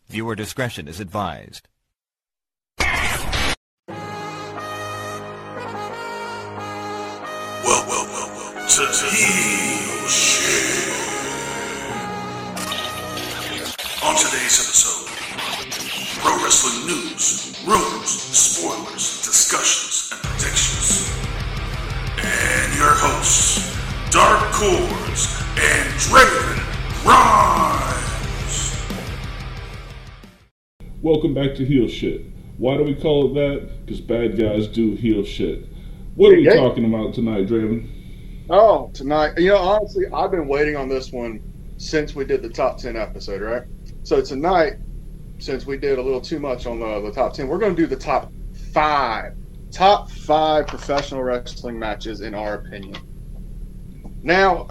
Viewer discretion is advised. Well, to Heel Shit. On today's episode, pro wrestling news, rumors, spoilers, discussions, and predictions. And your hosts, Dark Cords and Draven Rhymes. Welcome back to Heel Shit. Why do we call it that? Because bad guys do heel shit. What are we talking about tonight, Draven? Oh, tonight, honestly, I've been waiting on this one since we did the top 10 episode, right? So tonight, since we did a little too much on the top 10, we're going to do the top five professional wrestling matches in our opinion. Now,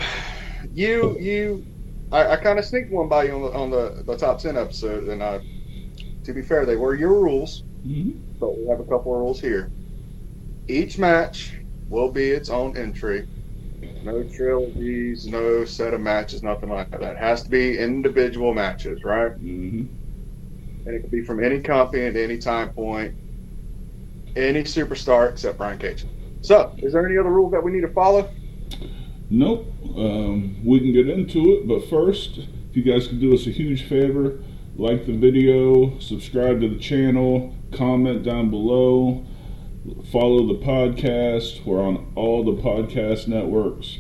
I kind of sneaked one by you on the top 10 episode, and to be fair, they were your rules, but we have a couple of rules here. Each match will be its own entry. No trilogies, no set of matches, nothing like that. It has to be individual matches, right? And it can be from any company at any time point, any superstar except Brian Cage. So, is there any other rules that we need to follow? Nope. We can get into it, but first, if you guys could do us a huge favor, like the video, subscribe to the channel, comment down below, follow the podcast. We're on all the podcast networks.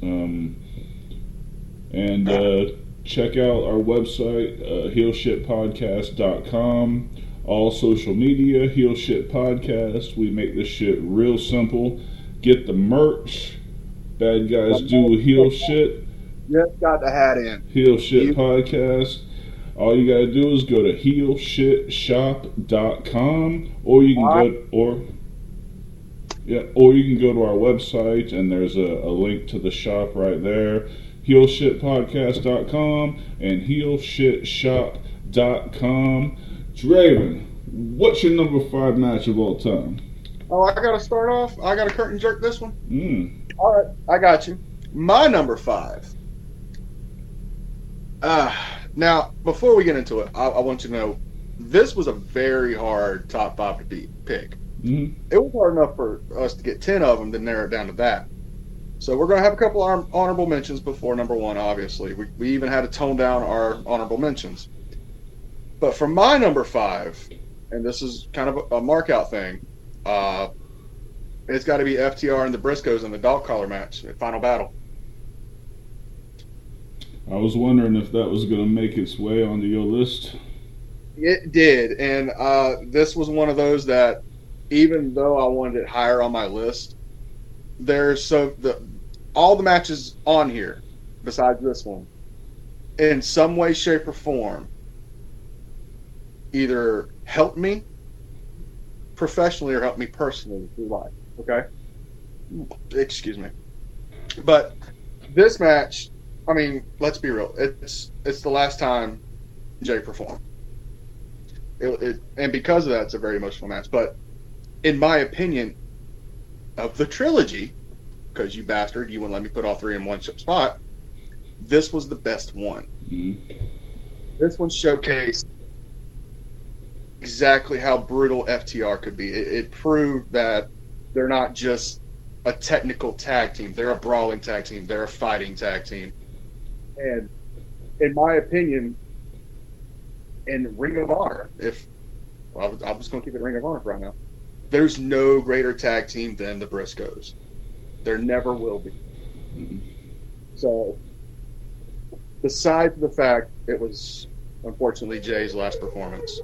And check out our website, heelshitpodcast.com. All social media, Heel Shit Podcast. We make this shit real simple. Get the merch. Bad guys do heel shit. Just got the hat in. Heel Shit Podcast. All you gotta do is go to heelshitshop.com, or you can or you can go to our website, and there's a link to the shop right there. Heelshitpodcast.com and heelshitshop.com. Draven, what's your number 5 match of all time? Oh, I gotta start off. I gotta curtain jerk this one. All right, I got you. My number 5. Now, before we get into it, I want you to know this was a very hard top 5 to pick. It was hard enough for us to get 10 of them to narrow it down to that. So we're going to have a couple honorable mentions before number 1, obviously. We even had to tone down our honorable mentions. But for my number 5, and this is kind of a mark-out thing, it's got to be FTR and the Briscoes in the dog collar match at Final Battle. I was wondering if that was going to make its way onto your list. It did, and this was one of those that, even though I wanted it higher on my list, all the matches on here, besides this one, in some way, shape, or form, either helped me professionally or helped me personally through life. Okay? Excuse me. But this match, I mean, let's be real. It's the last time Jay performed. And because of that, it's a very emotional match. But in my opinion, of the trilogy, because you bastard, you wouldn't let me put all 3 in one spot, this was the best one. This one showcased exactly how brutal FTR could be. It proved that they're not just a technical tag team. They're a brawling tag team. They're a fighting tag team. And in my opinion, in Ring of Honor, I'm just going to keep it Ring of Honor for right now, there's no greater tag team than the Briscoes. There never will be. So, besides the fact it was, unfortunately, Jay's last performance,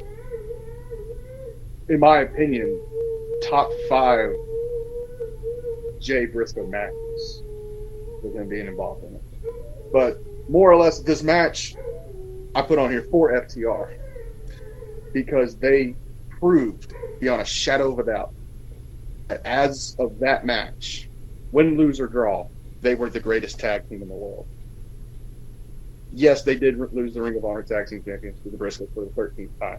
in my opinion, top 5 Jay Briscoe matches with him being involved in it. But more or less, this match I put on here for FTR because they proved beyond a shadow of a doubt that as of that match, win, lose, or draw, they were the greatest tag team in the world. Yes, they did lose the Ring of Honor Tag Team Championship to the Briscoes for the 13th time.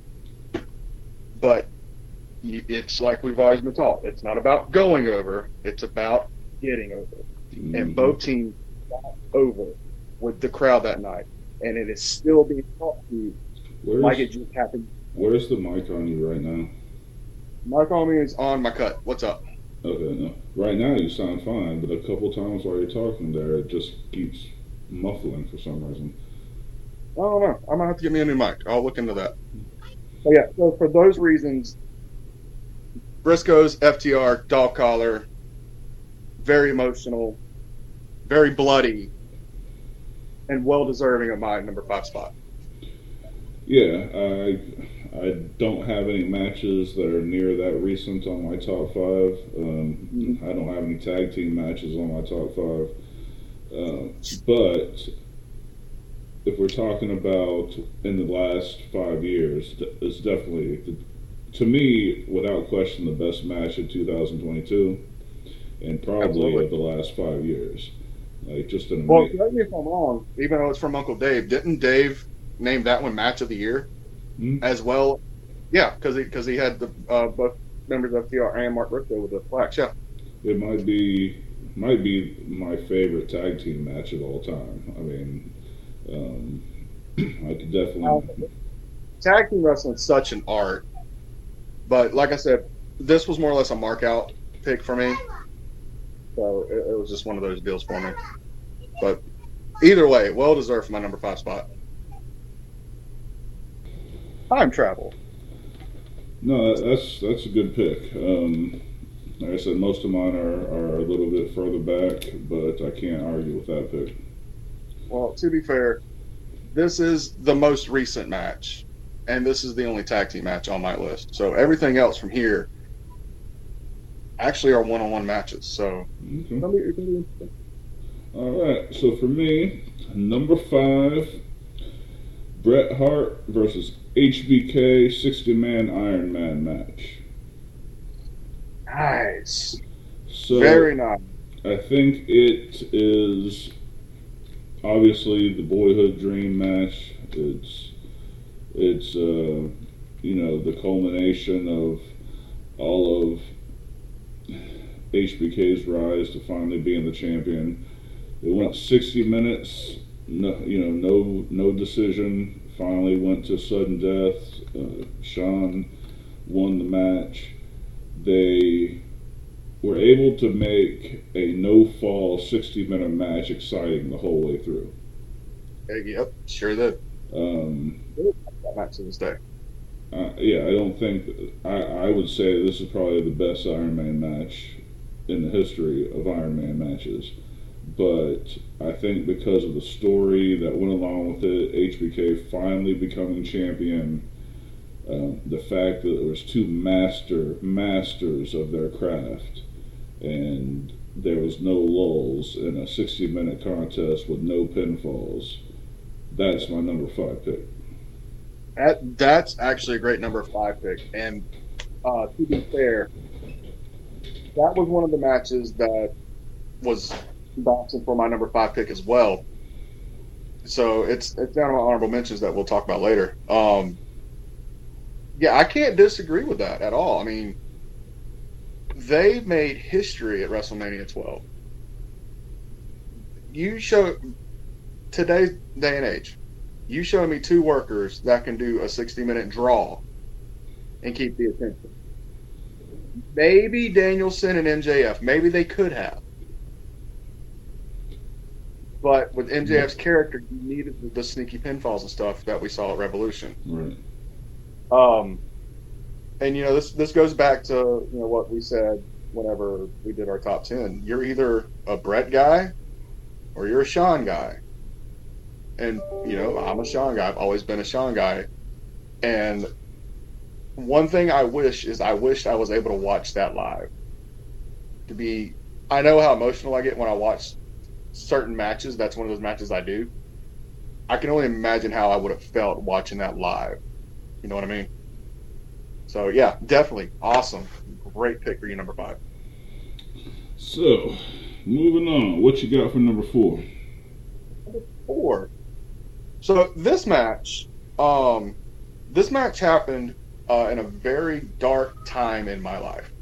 But it's like we've always been taught. It's not about going over. It's about getting over. And both teams got over with the crowd that night. And it is still being taught to you like it just happened. Where's the mic on you right now? Mic on me is on my cut. What's up? Okay, no. Right now you sound fine, but a couple times while you're talking there, it just keeps muffling for some reason. I don't know. I'm gonna have to get me a new mic. I'll look into that. But yeah, so for those reasons, Briscoes, FTR, dog collar, very emotional, very bloody, and well deserving of my number 5 spot. Yeah, I don't have any matches that are near that recent on my top 5. I don't have any tag team matches on my top 5. But if we're talking about in the last 5 years, it's definitely, to me, without question, the best match of 2022, and probably Absolutely. of the last 5 years. Like, just an Well, amazing. correct me if I'm wrong, even though it's from Uncle Dave, didn't Dave name that one match of the year as well? Yeah, because he had the both members of FTR and Mark Briscoe with the flash. Yeah. It might be my favorite tag team match of all time. I mean, I could definitely. Tag team wrestling is such an art, but like I said, this was more or less a mark out pick for me. So it was just one of those deals for me. But either way, well deserved for my number 5 spot. Time travel. No, that's a good pick. Like I said, most of mine are a little bit further back, but I can't argue with that pick. Well, to be fair, this is the most recent match, and this is the only tag team match on my list. So everything else from here actually are one-on-one matches. So Okay. it can be interesting. All right. So for me, number 5, Bret Hart versus HBK 60-man Iron Man match. Nice. So Very nice. I think it is obviously the boyhood dream match. It's the culmination of all of HBK's rise to finally being the champion. It went 60 minutes. No decision. Finally went to sudden death. Shawn won the match. They were able to make a no-fall 60-minute match exciting the whole way through. Yep, sure did. That match to this day. Yeah, I don't think I would say this is probably the best Iron Man match in the history of Iron Man matches. But I think because of the story that went along with it, HBK finally becoming champion, the fact that there was 2 masters of their craft, and there was no lulls in a 60-minute contest with no pinfalls. That's my number 5 pick. That's actually a great number 5 pick. And to be fair, that was one of the matches that was boxing for my number 5 pick as well. So it's down to my honorable mentions that we'll talk about later. Yeah, I can't disagree with that at all. I mean, they made history at WrestleMania 12. You show today's day and age, you show me 2 workers that can do a 60-minute draw and keep the attention. Maybe Danielson and MJF, maybe they could have. But with MJF's character, you needed the sneaky pinfalls and stuff that we saw at Revolution. Right. And this goes back to what we said whenever we did our top 10. You're either a Bret guy or you're a Shawn guy. And I'm a Shawn guy. I've always been a Shawn guy. And one thing I wished I was able to watch that live. I know how emotional I get when I watch certain matches. That's one of those matches I do. I can only imagine how I would have felt watching that live. You know what I mean? So yeah, definitely awesome. Great pick for you, number 5. So, moving on. What you got for number 4? Number 4. So this match happened in a very dark time in my life.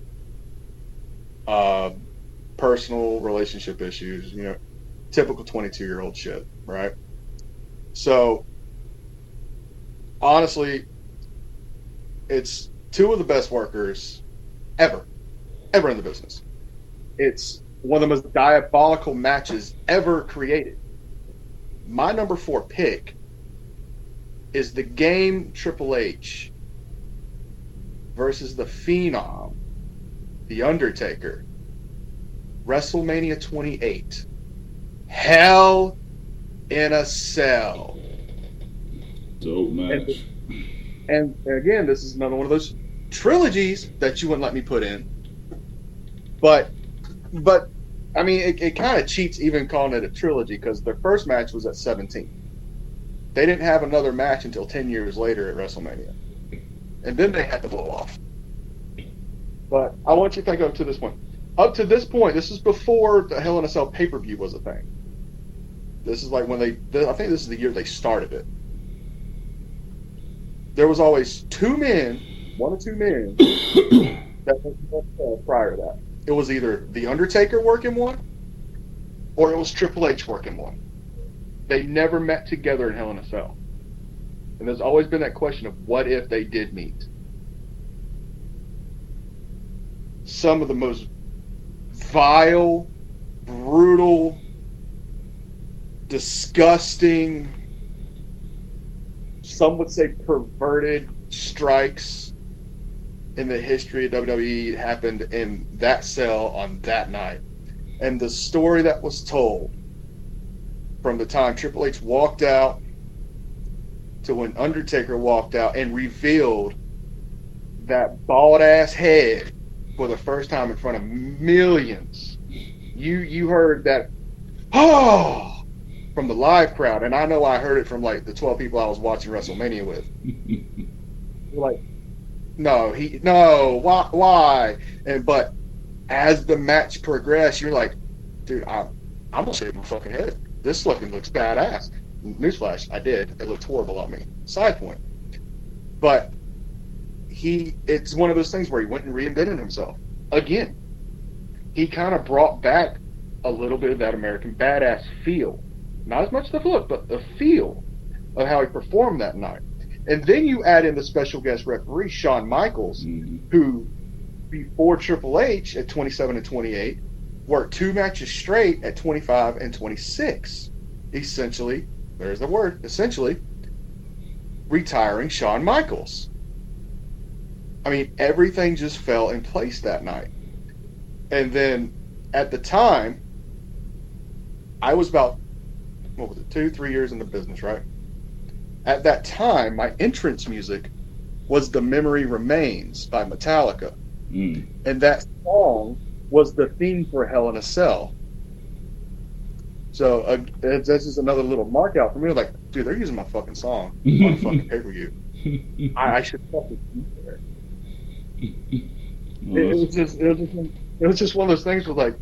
Personal relationship issues, typical 22-year-old shit, right? So honestly, it's two of the best workers ever in the business. It's one of the most diabolical matches ever created. My number 4 pick is the Game Triple H versus the Phenom, The Undertaker, WrestleMania 28, Hell in a Cell. Dope match. And again, this is another one of those trilogies that you wouldn't let me put in. But I mean, it kind of cheats even calling it a trilogy because their first match was at 17. They didn't have another match until 10 years later at WrestleMania. And then they had to blow off. But I want you to think up to this point. Up to this point, this is before the Hell in a Cell pay-per-view was a thing. This is like when I think this is the year they started it. There was always 2 men, 1 or 2 men, that was prior to that. It was either The Undertaker working one, or it was Triple H working one. They never met together in Hell in a Cell. And there's always been that question of what if they did meet. Some of the most vile, brutal, disgusting, some would say perverted strikes in the history of WWE happened in that cell on that night. And the story that was told from the time Triple H walked out to when Undertaker walked out and revealed that bald-ass head for the first time in front of millions. You heard that, oh, from the live crowd, and I know I heard it from like the 12 people I was watching WrestleMania with. Like, no, why? But as the match progressed, you're like, dude, I'm gonna shave my fucking head. This looking looks badass. Newsflash, I did. It looked horrible on me. Side point. But it's one of those things where he went and reinvented himself again. He kind of brought back a little bit of that American badass feel. Not as much the look, but the feel of how he performed that night. And then you add in the special guest referee, Shawn Michaels, who, before Triple H at 27 and 28, worked 2 matches straight at 25 and 26. Essentially, there's the word, essentially, retiring Shawn Michaels. I mean, everything just fell in place that night. And then, at the time, I was about, 2-3 years in the business, right? At that time, my entrance music was The Memory Remains by Metallica. And that song was the theme for Hell in a Cell. So this is another little mark out for me. Like, dude, they're using my fucking song on a fucking pay-per-view. I should fucking be there. It was just one of those things with like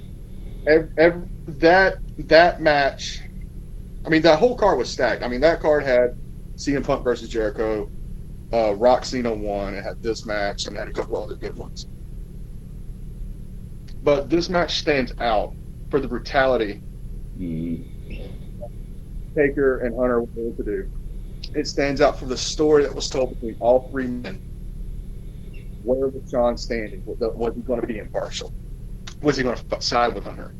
that match. I mean, that whole card was stacked. I mean, that card had CM Punk versus Jericho, Rock Cena won. It had this match and had a couple other good ones. But this match stands out for the brutality Taker and Hunter were able to do. It stands out for the story that was told between all 3 men. Where was Shawn standing? Was he going to be impartial? Was he going to side with Hunter?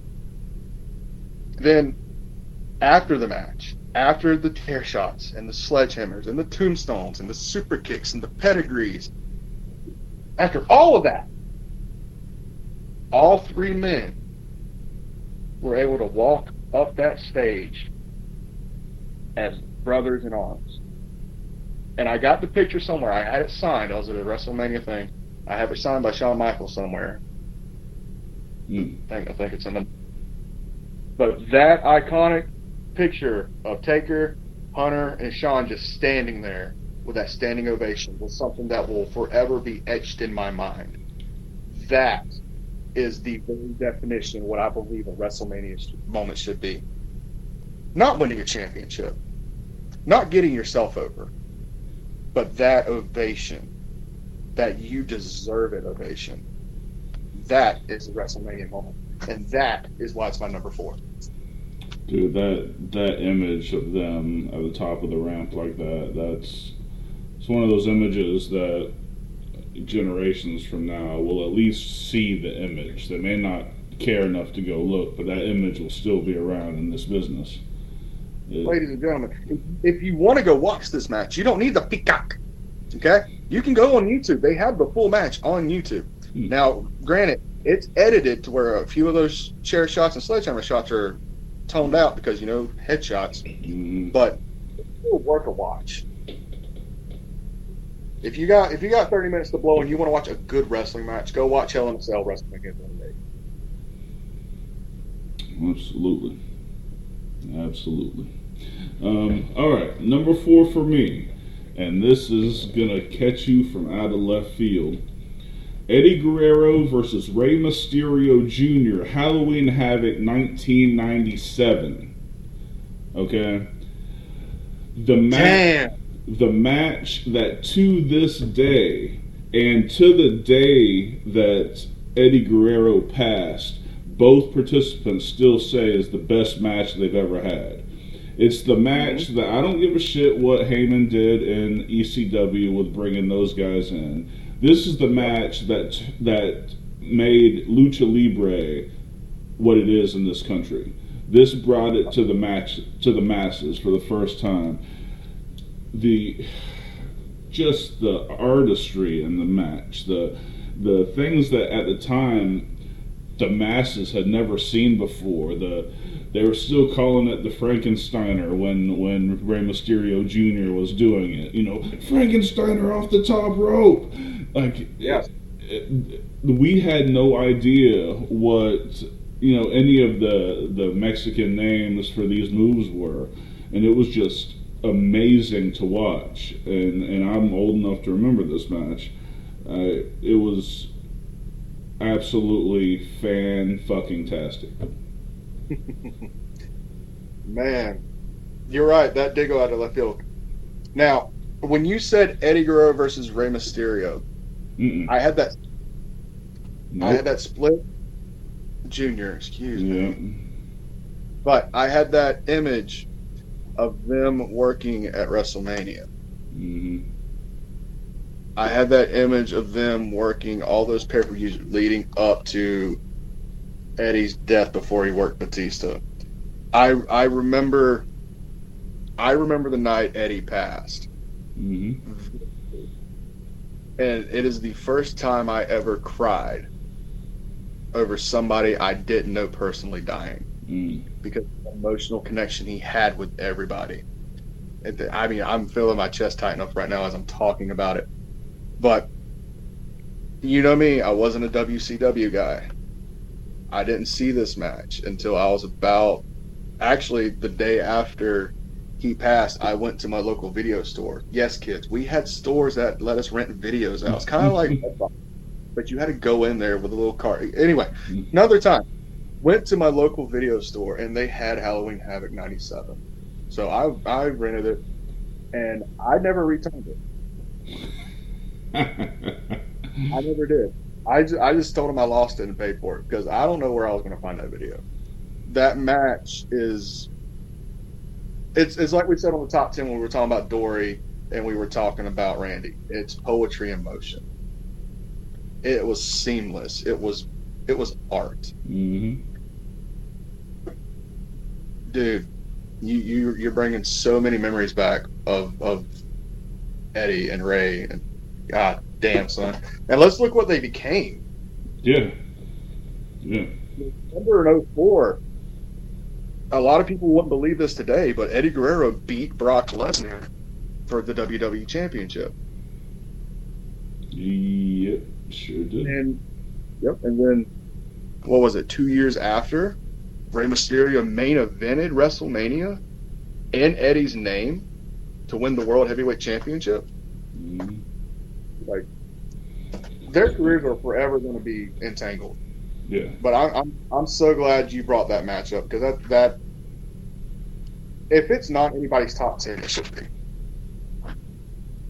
Then, after the match, after the chair shots and the sledgehammers and the tombstones and the super kicks and the pedigrees, after all of that, all 3 men were able to walk up that stage as brothers in arms. And I got the picture somewhere. I had it signed. I was at a WrestleMania thing. I have it signed by Shawn Michaels somewhere. I think it's in the... But that iconic picture of Taker, Hunter, and Shawn just standing there with that standing ovation was something that will forever be etched in my mind. That is the very definition of what I believe a WrestleMania moment should be. Not winning a championship, not getting yourself over, but that ovation, that you deserve it ovation. That is a WrestleMania moment, and that is why it's my number 4. Dude, that image of them at the top of the ramp like that's it's one of those images that generations from now will at least see the image. They may not care enough to go look, but that image will still be around in this business. Ladies and gentlemen, if you want to go watch this match, you don't need the peacock. Okay? You can go on YouTube. They have the full match on YouTube. Now, granted, it's edited to where a few of those chair shots and sledgehammer shots are toned out because, headshots. But it's still worth a watch. If you got 30 minutes to blow and you want to watch a good wrestling match, go watch Hell in a Cell Wrestling Against Elimination. Absolutely. All right, number 4 for me, and this is gonna catch you from out of left field. Eddie Guerrero versus Rey Mysterio Jr. Halloween Havoc 1997. Okay. The match that to this day, and to the day that Eddie Guerrero passed, both participants still say is the best match they've ever had. It's the match that I don't give a shit what Heyman did in ECW with bringing those guys in. This is the match that made Lucha Libre what it is in this country. This brought it to the masses for the first time. Just the artistry in the match, the things that at the time the masses had never seen before. They were still calling it the Frankensteiner when Rey Mysterio Jr. was doing it. Frankensteiner off the top rope. We had no idea what any of the Mexican names for these moves were, and it was just amazing to watch. And I'm old enough to remember this match. It was absolutely fan-fucking-tastic. Man, you're right. That did go out of left field. Now, when you said Eddie Guerrero versus Rey Mysterio, I had that. Nope. I had that split. Junior, excuse me. But I had that image of them working at WrestleMania. I had that image of them working all those pay-per-views leading up to Eddie's death before he worked Batista. I remember the night Eddie passed. And it is the first time I ever cried over somebody I didn't know personally dying. Because of the emotional connection he had with everybody. I mean, I'm feeling my chest tighten up right now as I'm talking about it. But, you know me, I wasn't a WCW guy. I didn't see this match until I was actually the day after he passed, I went to my local video store. Yes, kids, we had stores that let us rent videos out. It's kind of like, but you had to go in there with a little cart. Anyway, another time, went to my local video store and they had Halloween Havoc 97. So I rented it and I never returned it. I never did. I just told him I lost it and paid for it because I don't know where I was going to find that video. That match it's like we said on the top 10 when we were talking about Dory and we were talking about Randy. It's poetry in motion. It was seamless. It was art. Dude, you're bringing so many memories back of Eddie and Ray and God damn, son. And let's look what they became. Yeah. November in 2004, a lot of people wouldn't believe this today, but Eddie Guerrero beat Brock Lesnar for the WWE Championship. Yep, sure did. And then, what was it, 2 years after, Rey Mysterio main evented WrestleMania in Eddie's name to win the World Heavyweight Championship. Like, their careers are forever going to be entangled. Yeah. But I'm so glad you brought that match up because that if it's not anybody's top 10, it should be.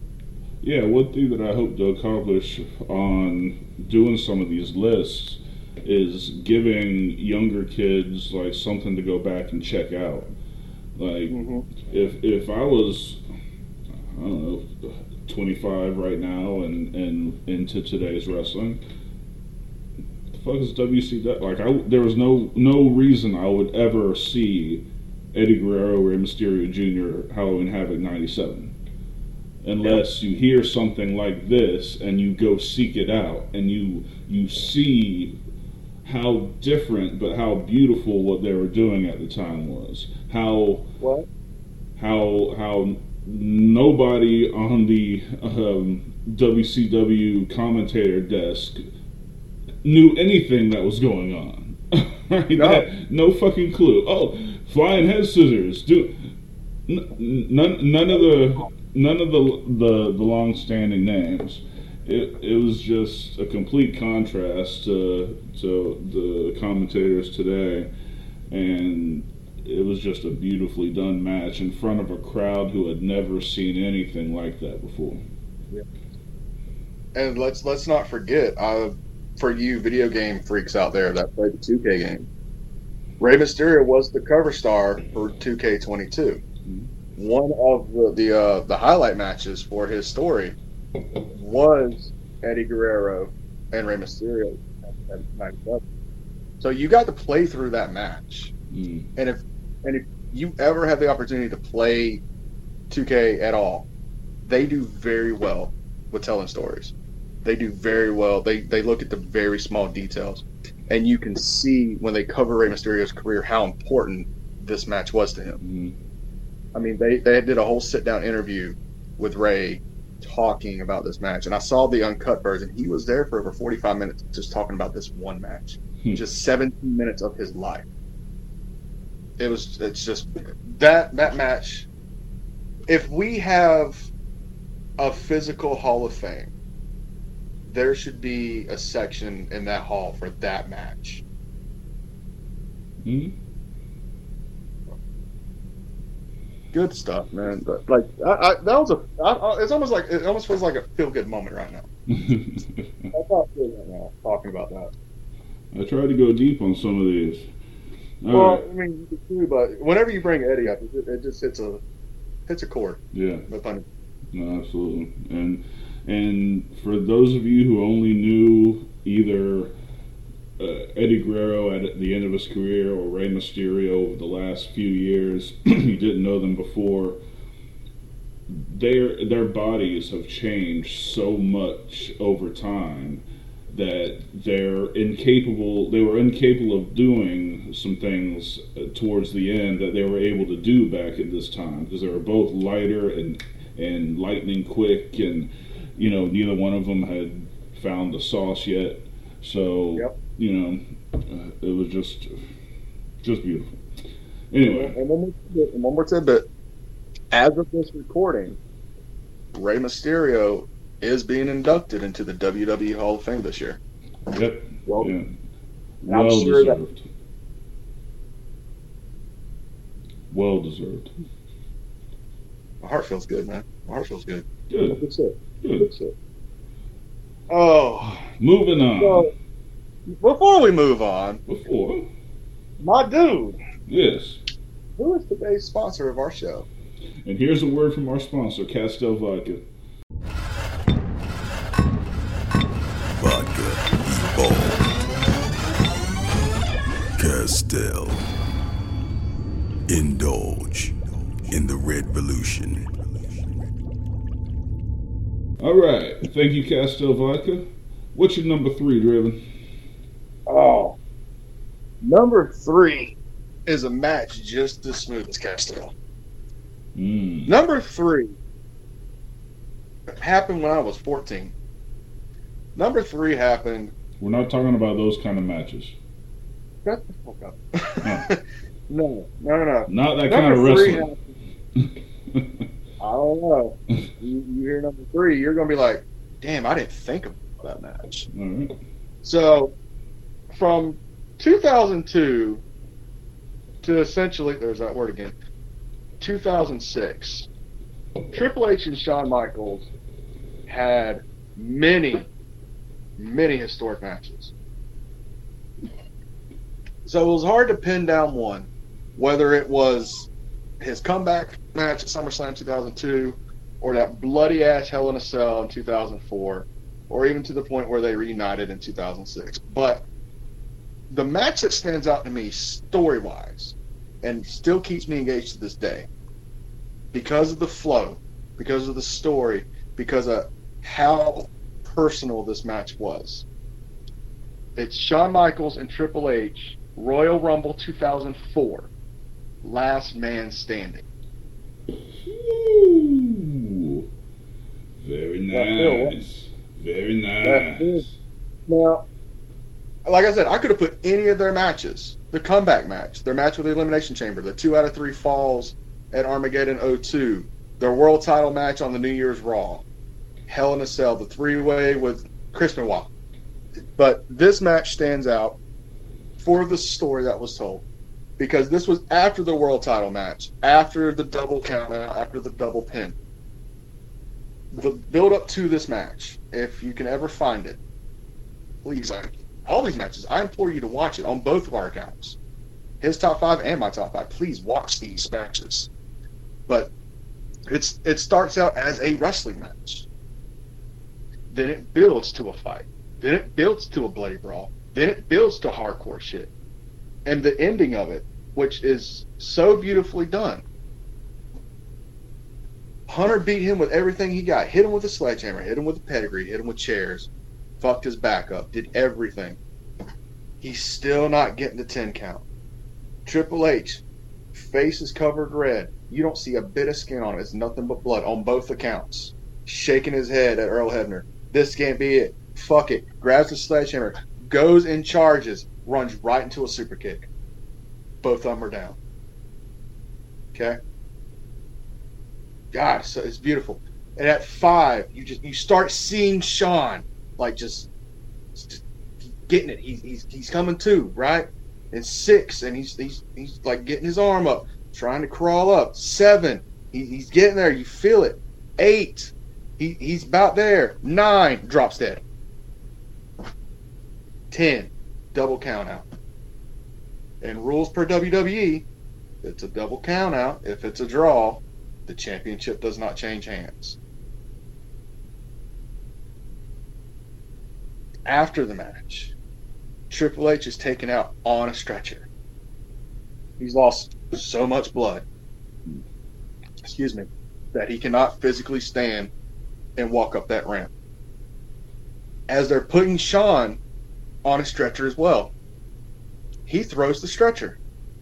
Yeah, one thing that I hope to accomplish on doing some of these lists is giving younger kids like something to go back and check out. Like if I was, I don't know, 25 right now and into today's wrestling, the fuck is WCW? Like there was no reason I would ever see Eddie Guerrero, Rey Mysterio Jr. Halloween Havoc '97. Unless you hear something like this and you go seek it out and you see how different but how beautiful what they were doing at the time was. How nobody on the WCW commentator desk knew anything that was going on. Right? No fucking clue. Oh, flying head scissors. None of the long-standing names. It was just a complete contrast to the commentators today, and it was just a beautifully done match in front of a crowd who had never seen anything like that before. Yeah. And let's not forget, for you video game freaks out there that played the 2K game, Rey Mysterio was the cover star for 2K22. One of the highlight matches for his story was Eddie Guerrero and Rey Mysterio at 97. So you got to play through that match. And if you ever have the opportunity to play 2K at all, they do very well with telling stories. They do very well. They look at the very small details, and you can see when they cover Rey Mysterio's career how important this match was to him. I mean, they did a whole sit-down interview with Ray talking about this match, and I saw the uncut version. He was there for over 45 minutes just talking about this one match, just 17 minutes of his life. It's just that match. If we have a physical Hall of Fame, there should be a section in that hall for that match. Good stuff, man. But like that was it's almost like it almost feels like a feel good moment right now. That's how I feel right now talking about that. I tried to go deep on some of these. Right. I mean, you do, but whenever you bring Eddie up, it just hits a chord. Yeah. No, absolutely. And for those of you who only knew either Eddie Guerrero at the end of his career or Rey Mysterio over the last few years, you didn't know them before, their bodies have changed so much over time that they were incapable of doing some things towards the end that they were able to do back at this time, because they were both lighter and lightning quick, and neither one of them had found the sauce yet. So it was just beautiful. Anyway, and one more tidbit. As of this recording, Rey Mysterio is being inducted into the WWE Hall of Fame this year. Yep. Well deserved. Well deserved. My heart feels good, man. My heart feels good. Good. That's it. That's it. Oh. Moving on. So, before we move on. My dude. Yes. Who is today's sponsor of our show? And here's a word from our sponsor, Castel Vodka. Vodka, evolved. Castel. Indulge in the red revolution. All right. Thank you, Castel Vodka. What's your number 3, Driven? Oh. Number 3 is a match just as smooth as Castel. Number 3 happened when I was 14. Number 3 happened. We're not talking about those kind of matches. Shut the fuck up. No. Not that kind of wrestling. I don't know. You hear number 3, you're going to be like, damn, I didn't think about that match. All right. So, from 2002 to essentially, there's that word again, 2006, Triple H and Shawn Michaels had many historic matches. So it was hard to pin down one, whether it was his comeback match at SummerSlam 2002, or that bloody ass Hell in a Cell in 2004, or even to the point where they reunited in 2006. But the match that stands out to me story-wise, and still keeps me engaged to this day, because of the flow, because of the story, because of how personal this match was. It's Shawn Michaels and Triple H, Royal Rumble 2004, Last Man Standing. Ooh, very nice. Very nice. Now, like I said, I could have put any of their matches, the comeback match, their match with the Elimination Chamber, the 2 out of 3 falls at Armageddon 02, their world title match on the New Year's Raw, Hell in a Cell, the 3-way with Chris Benoit. But this match stands out for the story that was told, because this was after the world title match, after the double count out, after the double pin. The build up to this match, if you can ever find it, please, all these matches, I implore you to watch it on both of our accounts. His top 5 and my top 5. Please watch these matches. But it starts out as a wrestling match. Then it builds to a fight. Then it builds to a bloody brawl. Then it builds to hardcore shit. And the ending of it, which is so beautifully done. Hunter beat him with everything he got. Hit him with a sledgehammer. Hit him with a pedigree. Hit him with chairs. Fucked his back up. Did everything. He's still not getting the 10 count. Triple H, face is covered red. You don't see a bit of skin on it. It's nothing but blood on both accounts. Shaking his head at Earl Hebner. This can't be it. Fuck it. Grabs the sledgehammer. Goes and charges. Runs right into a super kick. Both of them are down. Okay? God, so it's beautiful. And at 5, you start seeing Shawn like just getting it. He's coming to, right? And 6, and he's like getting his arm up, trying to crawl up. 7, he's getting there. You feel it. 8, he's about there. 9, drops dead. 10, double count out. And rules per WWE, it's a double count out. If it's a draw, the championship does not change hands. After the match, Triple H is taken out on a stretcher. He's lost so much blood, that he cannot physically stand and walk up that ramp. As they're putting Shawn on a stretcher as well, he throws the stretcher.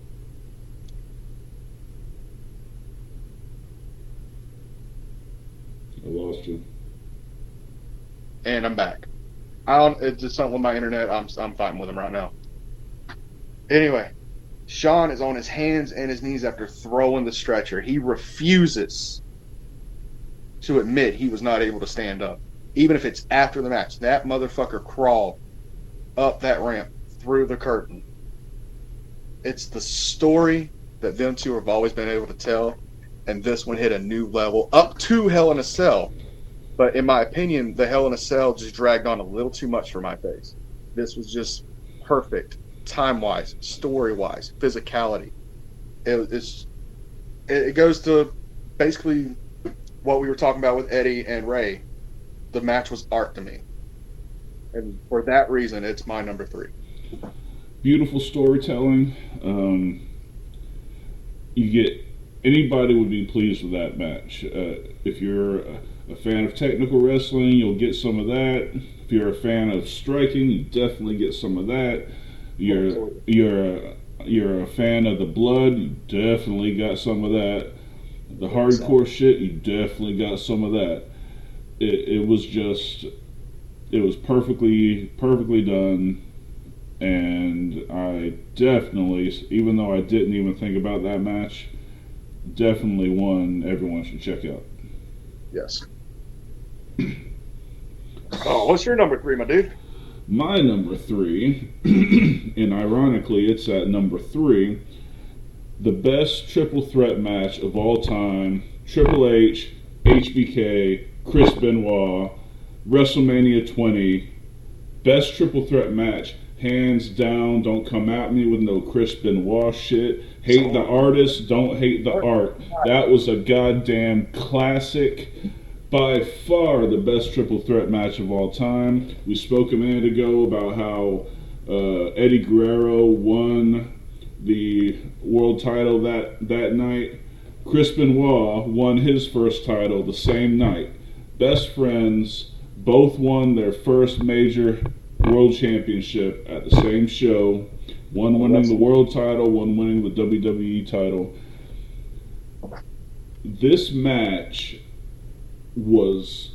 I lost you. And I'm back. It's just something with my internet. I'm fighting with him right now. Anyway, Shawn is on his hands and his knees after throwing the stretcher. He refuses to admit he was not able to stand up, even if it's after the match. That motherfucker crawled up that ramp through the curtain. It's the story that them two have always been able to tell, and this one hit a new level up to Hell in a Cell. But in my opinion, the Hell in a Cell just dragged on a little too much for my face. This was just perfect, time-wise, story-wise, physicality. It goes to basically what we were talking about with Eddie and Ray. The match was art to me. And for that reason, it's my number 3. Beautiful storytelling. Anybody would be pleased with that match. If you're a fan of technical wrestling, you'll get some of that. If you're a fan of striking, you definitely get some of that. You're a fan of the blood, you definitely got some of that. The hardcore shit, you definitely got some of that. It was perfectly done, and I definitely, even though I didn't even think about that match, definitely one everyone should check out. Yes. Oh, what's your number 3, my dude? My number 3, and ironically, it's at number 3, the best triple threat match of all time: Triple H, HBK, Chris Benoit, WrestleMania 20. Best triple threat match Hands down, don't come at me with no Chris Benoit shit. Hate the artist, don't hate the art. That was a goddamn classic. By far the best triple threat match of all time. We spoke a minute ago about how Eddie Guerrero won the world title that night. Chris Benoit won his first title the same night. Best friends, both won their first major world championship at the same show. One winning the world title, one winning the WWE title. This match was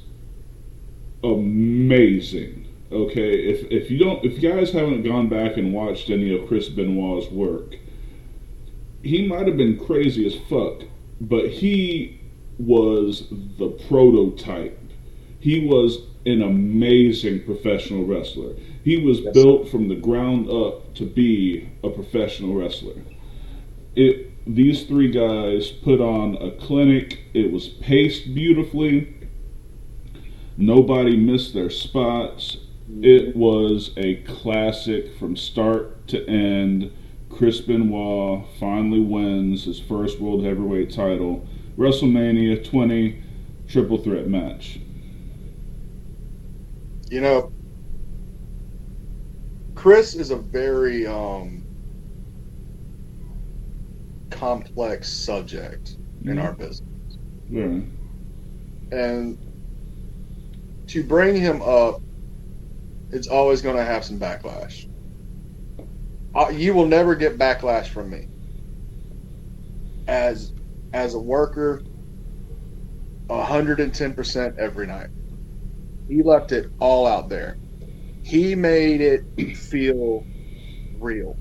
amazing. Okay, if you guys haven't gone back and watched any of Chris Benoit's work, he might have been crazy as fuck, but he was the prototype. He was an amazing professional wrestler. He was built from the ground up to be a professional wrestler. These three guys put on a clinic. It was paced beautifully. Nobody missed their spots. It was a classic from start to end. Chris Benoit finally wins his first World Heavyweight title. WrestleMania 20 triple threat match. You know, Chris is a very complex subject in our business. Yeah. And to bring him up, it's always going to have some backlash. You will never get backlash from me. As a worker, 110% every night. He left it all out there. He made it feel real.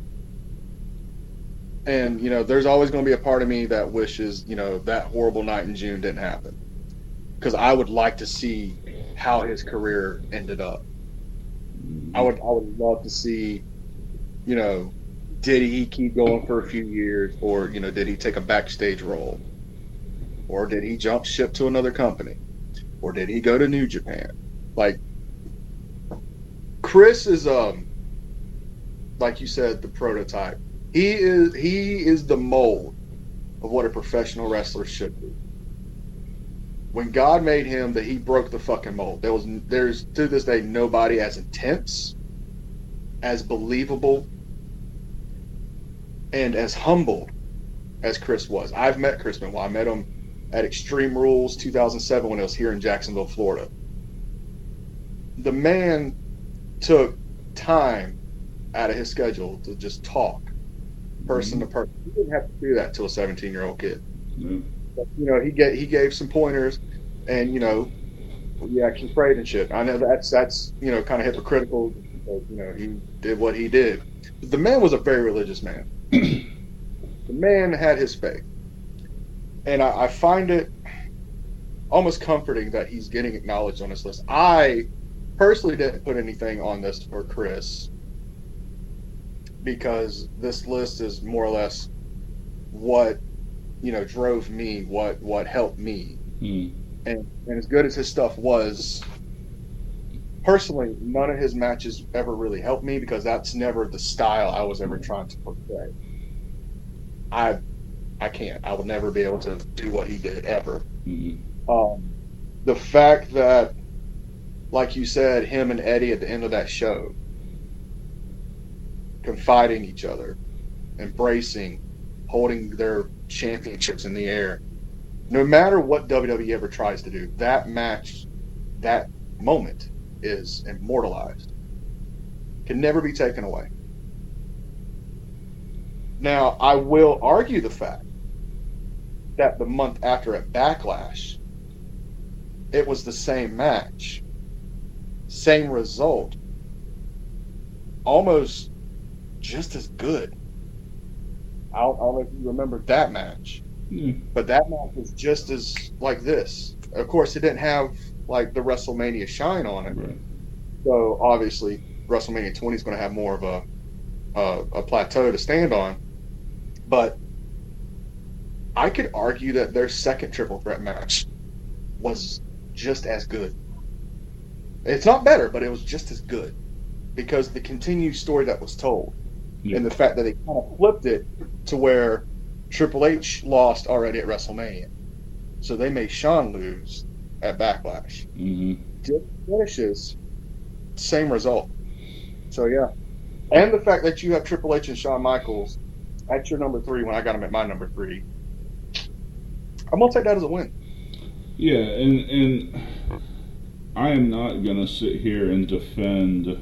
And, you know, there's always going to be a part of me that wishes, you know, that horrible night in June didn't happen. Because I would like to see how his career ended up. I would love to see, you know, did he keep going for a few years, or, you know, did he take a backstage role? Or did he jump ship to another company? Or did he go to New Japan? Like, Chris is, like you said, the prototype. He is the mold of what a professional wrestler should be. When God made him, that he broke the fucking mold. There's to this day nobody as intense, as believable, and as humble as Chris was. I've met Chris Benoit. I met him at Extreme Rules 2007 when I was here in Jacksonville, Florida. The man took time out of his schedule to just talk person to person. He didn't have to do that to a 17-year-old kid. Yeah. But, you know, he gave some pointers, and, you know, he actually prayed and shit. I know that's you know, kind of hypocritical because, you know, he did what he did. But the man was a very religious man. The man had his faith. And I find it almost comforting that he's getting acknowledged on this list. I personally didn't put anything on this for Chris because this list is more or less what, you know, drove me, what helped me. And as good as his stuff was, personally, none of his matches ever really helped me because that's never the style I was ever trying to portray. I can't. I will never be able to do what he did ever. The fact that, like you said, him and Eddie at the end of that show, confiding each other, embracing, holding their championships in the air. No matter what WWE ever tries to do, that match, that moment is immortalized. Can never be taken away. Now, I will argue the fact that the month after at Backlash, it was the same match, same result, almost just as good. I don't know if you remember that match, but that match was just as like this. Of course, it didn't have like the WrestleMania shine on it, Right. so obviously WrestleMania 20 is going to have more of a plateau to stand on. But I could argue that their second triple threat match was just as good. It's not better, but it was just as good. because the continued story that was told, Yeah. and the fact that they kind of flipped it to where Triple H lost already at WrestleMania, so they made Shawn lose at Backlash. Mm-hmm. Just finishes, same result. So yeah, and the fact that you have Triple H and Shawn Michaels at your number 3 when I got him at my number 3, I'm gonna take that as a win. Yeah, and I am not gonna sit here and defend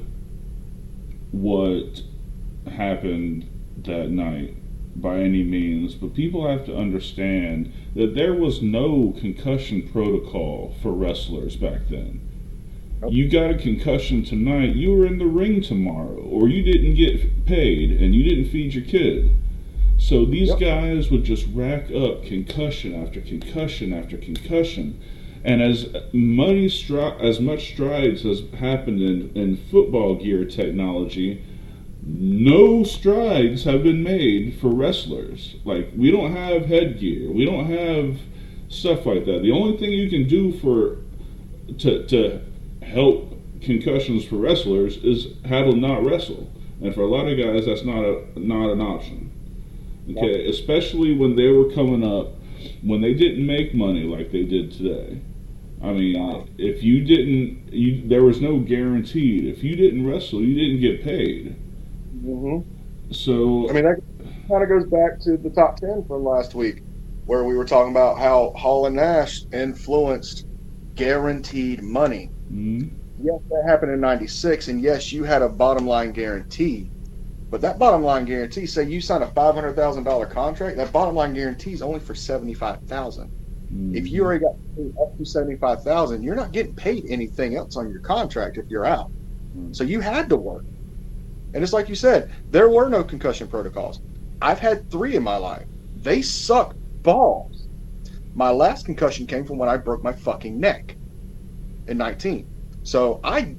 what happened that night by any means, but people have to understand that there was no concussion protocol for wrestlers back then. Nope. You got a concussion tonight, you were in the ring tomorrow, or you didn't get paid and you didn't feed your kid. So these Yep. guys would just rack up concussion after concussion after concussion. And as much strides has happened in football gear technology, no strides have been made for wrestlers. Like, we don't have headgear, we don't have stuff like that. The only thing you can do to help concussions for wrestlers is have them not wrestle. And for a lot of guys, that's not an option. Okay, especially when they were coming up, when they didn't make money like they did today. I mean, if you didn't, there was no guaranteed. If you didn't wrestle, you didn't get paid. Mm-hmm. So, I mean, that kind of goes back to the top 10 from last week, where we were talking about how Hall and Nash influenced guaranteed money. mm, Yes, that happened in '96, and yes, you had a bottom line guarantee. But that bottom line guarantee, say you sign a $500,000 contract, that bottom line guarantee is only for $75,000. If you already got paid up to $75,000, you're not getting paid anything else on your contract if you're out. So you had to work. And it's like you said, there were no concussion protocols. I've had 3 in my life. They suck balls. My last concussion came from when I broke my fucking neck in 19. So I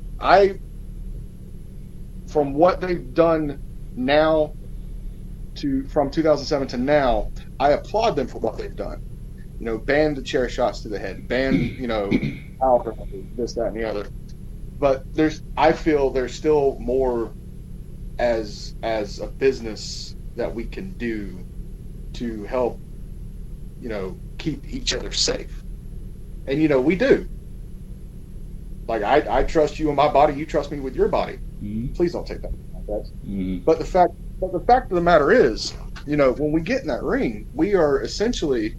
from what they've done now from 2007 to now, I applaud them for what they've done. You know, ban the chair shots to the head, ban, you know, alcohol, this, that, and the other. But I feel there's still more as a business that we can do to help, you know, keep each other safe. And, you know, we do. Like, I trust you in my body, you trust me with your body. mm, Please don't take that. mm, But the fact of the matter is, you know, when we get in that ring, we are essentially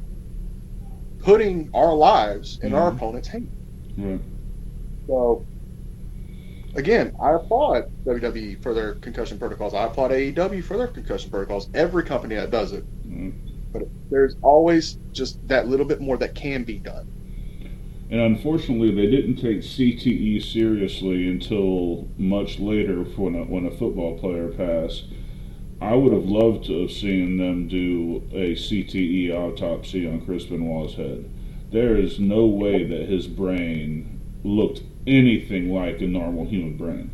putting our lives in our opponent's hands. right. So, again, I applaud WWE for their concussion protocols. I applaud AEW for their concussion protocols. Every company that does it. Mm. But there's always just that little bit more that can be done. And unfortunately, they didn't take CTE seriously until much later when a football player passed. I would have loved to have seen them do a CTE autopsy on Chris Benoit's head. There is no way that his brain looked anything like a normal human brain.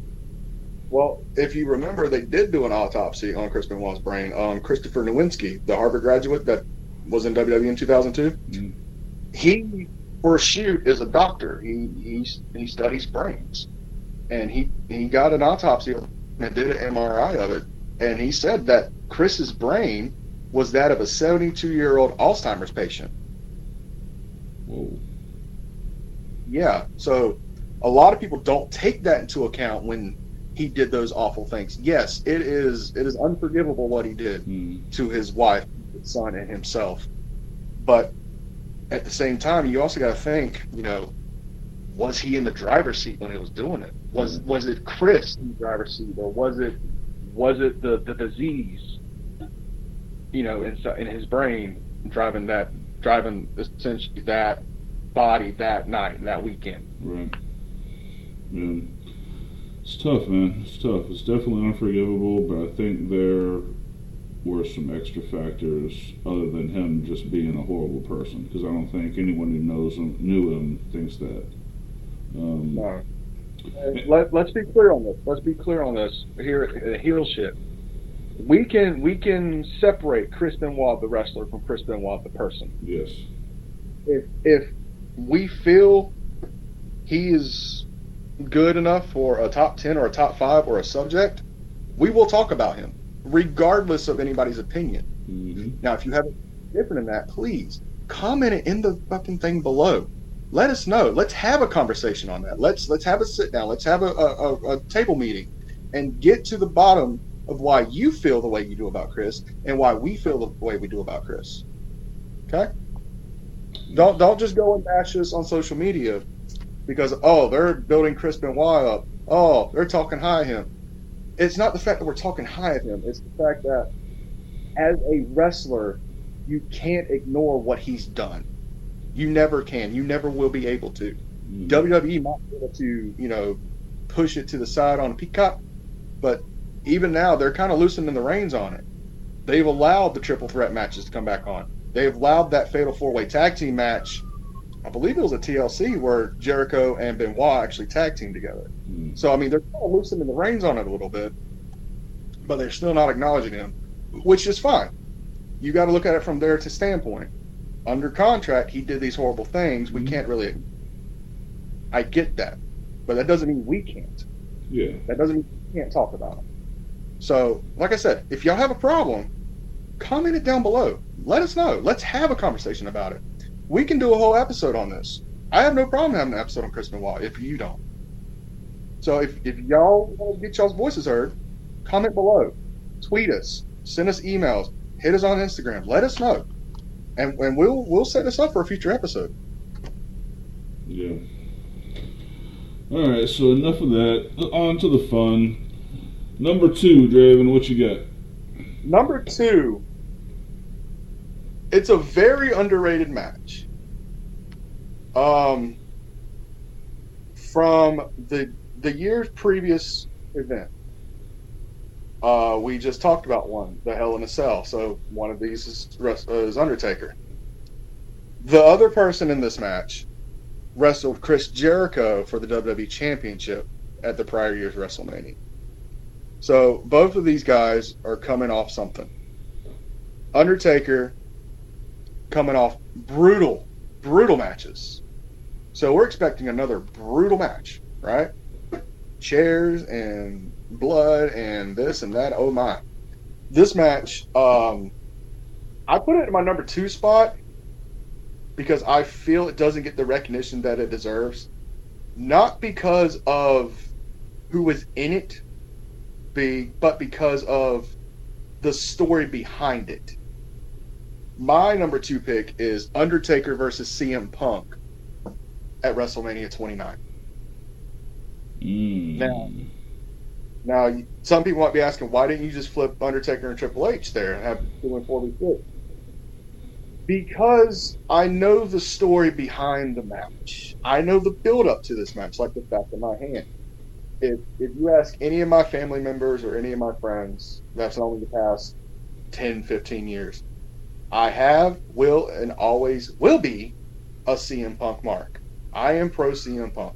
Well, if you remember, they did do an autopsy on Chris Benoit's brain. Christopher Nowinski, the Harvard graduate that was in WWE in 2002, Mm. he, for a shoot, is a doctor. He studies brains. And he got an autopsy and did an MRI of it. And he said that Chris's brain was that of a 72-year-old Alzheimer's patient. Whoa. Yeah, so a lot of people don't take that into account when he did those awful things. Yes, it is unforgivable what he did Mm. to his wife, his son, and himself. But at the same time, you also got to think, you know, was he in the driver's seat when he was doing it? Was it Chris in the driver's seat, or was it the disease, you know, in his brain driving essentially that body that night, that weekend? Right. Yeah. It's tough, man. It's tough. It's definitely unforgivable, but I think there were some extra factors other than him just being a horrible person, because I don't think anyone who knew him thinks that. No. Let's be clear on this. Let's be clear on this here at Heel Shit. We can separate Chris Benoit, the wrestler, from Chris Benoit, the person. Yes. If we feel he is good enough for a top 10 or a top 5 or a subject, we will talk about him, regardless of anybody's opinion. Mm-hmm. Now, if you have it different than that, please comment it in the fucking thing below. Let us know. Let's have a conversation on that. Let's have a sit down. Let's have a table meeting and get to the bottom of why you feel the way you do about Chris and why we feel the way we do about Chris. Okay? Don't just go and bash us on social media because, oh, they're building Chris Benoit up. Oh, they're talking high of him. It's not the fact that we're talking high of him. It's the fact that as a wrestler, you can't ignore what he's done. You never can. You never will be able to. WWE might be able to, push it to the side on Peacock, but even now they're kind of loosening the reins on it. They've allowed the triple threat matches to come back on. They've allowed that fatal four-way tag team match. I believe it was a TLC where Jericho and Benoit actually tag team together. So, I mean, they're kind of loosening the reins on it a little bit, but they're still not acknowledging him, which is fine. You got to look at it from their standpoint. Under contract, he did these horrible things. We can't really. I get that, but that doesn't mean we can't. Yeah. That doesn't mean we can't talk about it. So, like I said, if y'all have a problem, comment it down below. Let us know. Let's have a conversation about it. We can do a whole episode on this. I have no problem having an episode on Chris Benoit if you don't. So if y'all want to get y'all's voices heard, comment below, tweet us, send us emails, hit us on Instagram, let us know, and we'll set this up for a future episode. Yeah. All right. So enough of that. On to the fun. Number 2, Draven, what you got? Number 2. It's a very underrated match. From the year's previous event. We just talked about one, the Hell in a Cell. So one of these is Undertaker. The other person in this match wrestled Chris Jericho for the WWE Championship at the prior year's WrestleMania. So both of these guys are coming off something. Undertaker coming off brutal matches. So we're expecting another brutal match, right? Chairs and blood and this and that. Oh my. This match, I put it in my number 2 spot because I feel it doesn't get the recognition that it deserves. Not because of who was in it, but because of the story behind it. My number 2 pick is Undertaker versus CM Punk at WrestleMania 29. Now, some people might be asking, why didn't you just flip Undertaker and Triple H there and have 2 and 4v6? Because I know the story behind the match. I know the build-up to this match like the back of my hand. If you ask any of my family members or any of my friends, that's only the past 10, 15 years, I have, will, and always will be a CM Punk mark. I am pro CM Punk.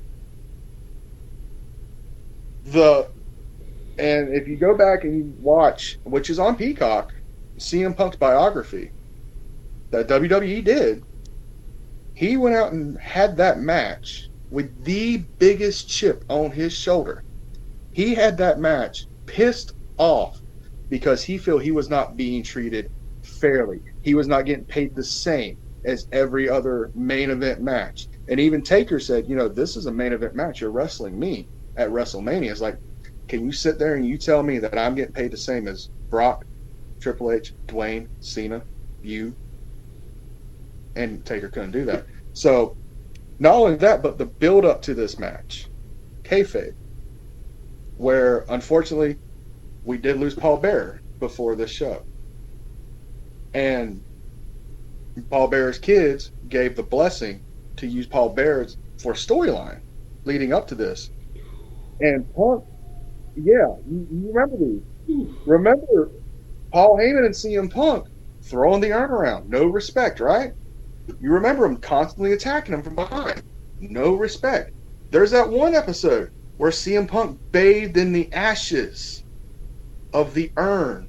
And if you go back and you watch, which is on Peacock, CM Punk's biography that WWE did, he went out and had that match with the biggest chip on his shoulder. He had that match pissed off because he felt he was not being treated fairly. He was not getting paid the same as every other main event match. And even Taker said, this is a main event match. You're wrestling me at WrestleMania. It's like, can you sit there and you tell me that I'm getting paid the same as Brock, Triple H, Dwayne, Cena, you? And Taker couldn't do that. So, not only that, but the build up to this match, kayfabe, where unfortunately we did lose Paul Bearer before this show. And Paul Bearer's kids gave the blessing to use Paul Bearer for storyline leading up to this. And Punk, you remember these. Remember Paul Heyman and CM Punk throwing the urn around. No respect, right? You remember him constantly attacking him from behind. No respect. There's that one episode where CM Punk bathed in the ashes of the urn.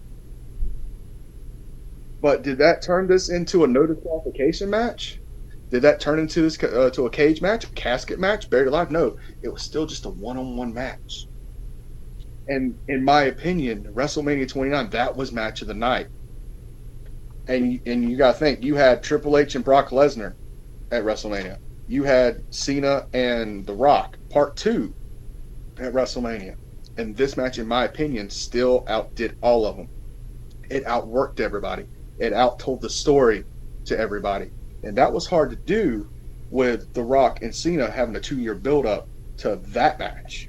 But did that turn this into a no disqualification match? Did that turn into this to a cage match, a casket match, buried alive? No, it was still just a one-on-one match. And in my opinion, WrestleMania 29, that was match of the night. And you got to think, you had Triple H and Brock Lesnar at WrestleMania. You had Cena and The Rock, Part 2 at WrestleMania. And this match, in my opinion, still outdid all of them. It outworked everybody. It outtold the story to everybody. And that was hard to do with The Rock and Cena having a 2-year build-up to that match.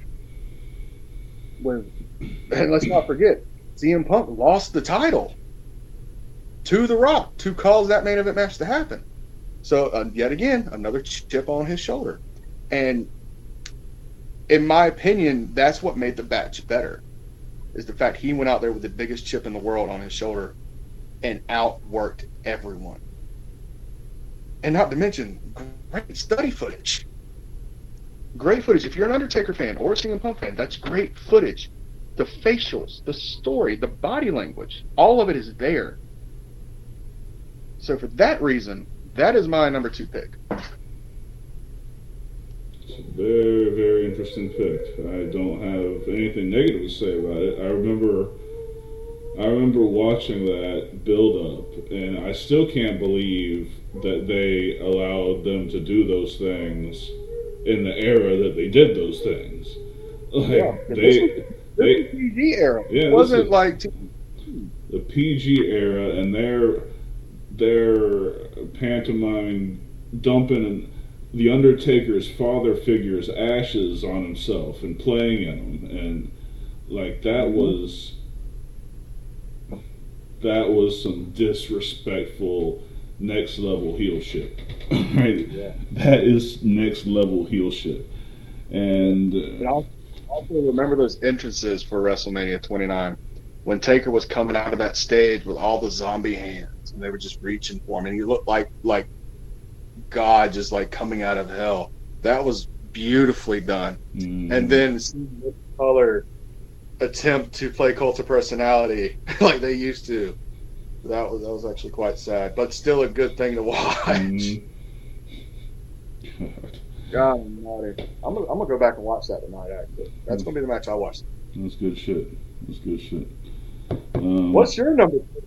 And let's not forget, CM Punk lost the title to The Rock to cause that main event match to happen. So, yet again, another chip on his shoulder. And in my opinion, that's what made the match better, is the fact he went out there with the biggest chip in the world on his shoulder and outworked everyone. And not to mention, great study footage. Great footage. If you're an Undertaker fan or a CM Punk fan, that's great footage. The facials, the story, the body language, all of it is there. So for that reason, that is my number 2 pick. It's a very, very interesting pick. I don't have anything negative to say about it. I remember watching that build up, and I still can't believe that they allowed them to do those things in the era that they did those things. Like, yeah, this was the PG era. Yeah, it wasn't like the PG era, and their pantomime dumping the Undertaker's father figure's ashes on himself and playing in them, and like that was some disrespectful next level heel shit. Right? Yeah. That is next level heel shit. And I also remember those entrances for WrestleMania 29 when Taker was coming out of that stage with all the zombie hands and they were just reaching for him, and he looked like God just like coming out of hell. That was beautifully done. And then seeing Color attempt to play Cult of Personality like they used to, that was actually quite sad, but still a good thing to watch. God almighty. I'm gonna go back and watch that tonight. Actually, that's gonna be the match I watch. That's good shit. What's your number 2?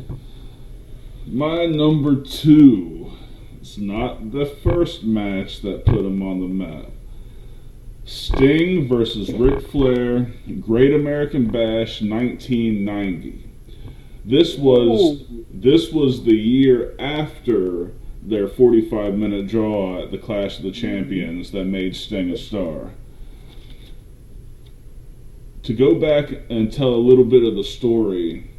My number 2. It's not the first match that put him on the map. Sting versus Ric Flair, Great American Bash 1990. This was the year after their 45-minute draw at the Clash of the Champions that made Sting a star. To go back and tell a little bit of the story,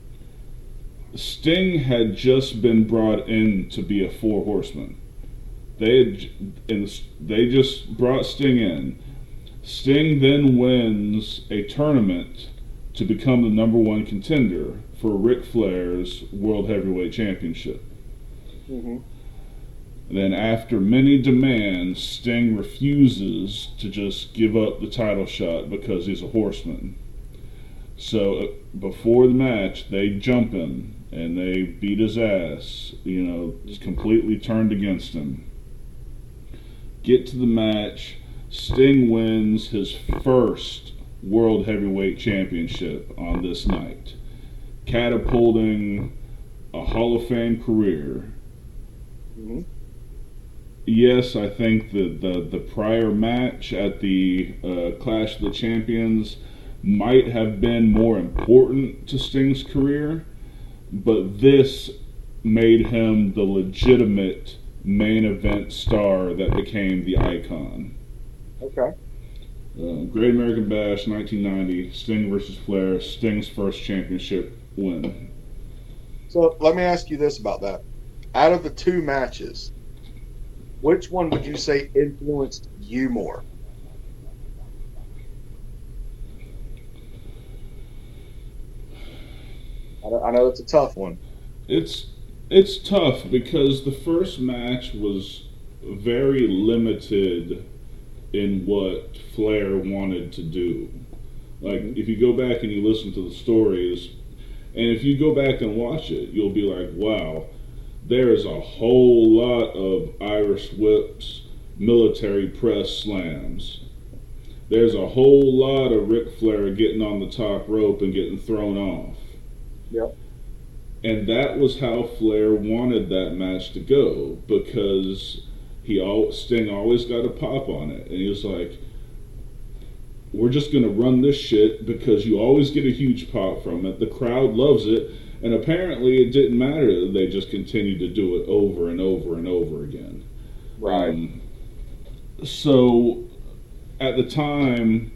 Sting had just been brought in to be a 4 horseman. They just brought Sting in. Sting then wins a tournament to become the number 1 contender for Ric Flair's World Heavyweight Championship. And then after many demands, Sting refuses to just give up the title shot because he's a horseman. So before the match, they jump him and they beat his ass. It's completely turned against him. Get to the match. Sting wins his first World Heavyweight Championship on this night, catapulting a Hall of Fame career. Yes, I think that the prior match at the Clash of the Champions might have been more important to Sting's career, but this made him the legitimate main event star that became the icon. Okay. Great American Bash 1990, Sting versus Flair, Sting's first championship win. So let me ask you this about that. Out of the 2 matches, which one would you say influenced you more? I know it's a tough one. It's tough because the first match was very limited in what Flair wanted to do. Like, if you go back and you listen to the stories, and if you go back and watch it, you'll be like, wow, there's a whole lot of Irish whips, military press slams. There's a whole lot of Ric Flair getting on the top rope and getting thrown off. Yep. And that was how Flair wanted that match to go, because Sting always got a pop on it. And he was like, we're just going to run this shit because you always get a huge pop from it. The crowd loves it. And apparently it didn't matter. They just continued to do it over and over and over again. Right. So at the time,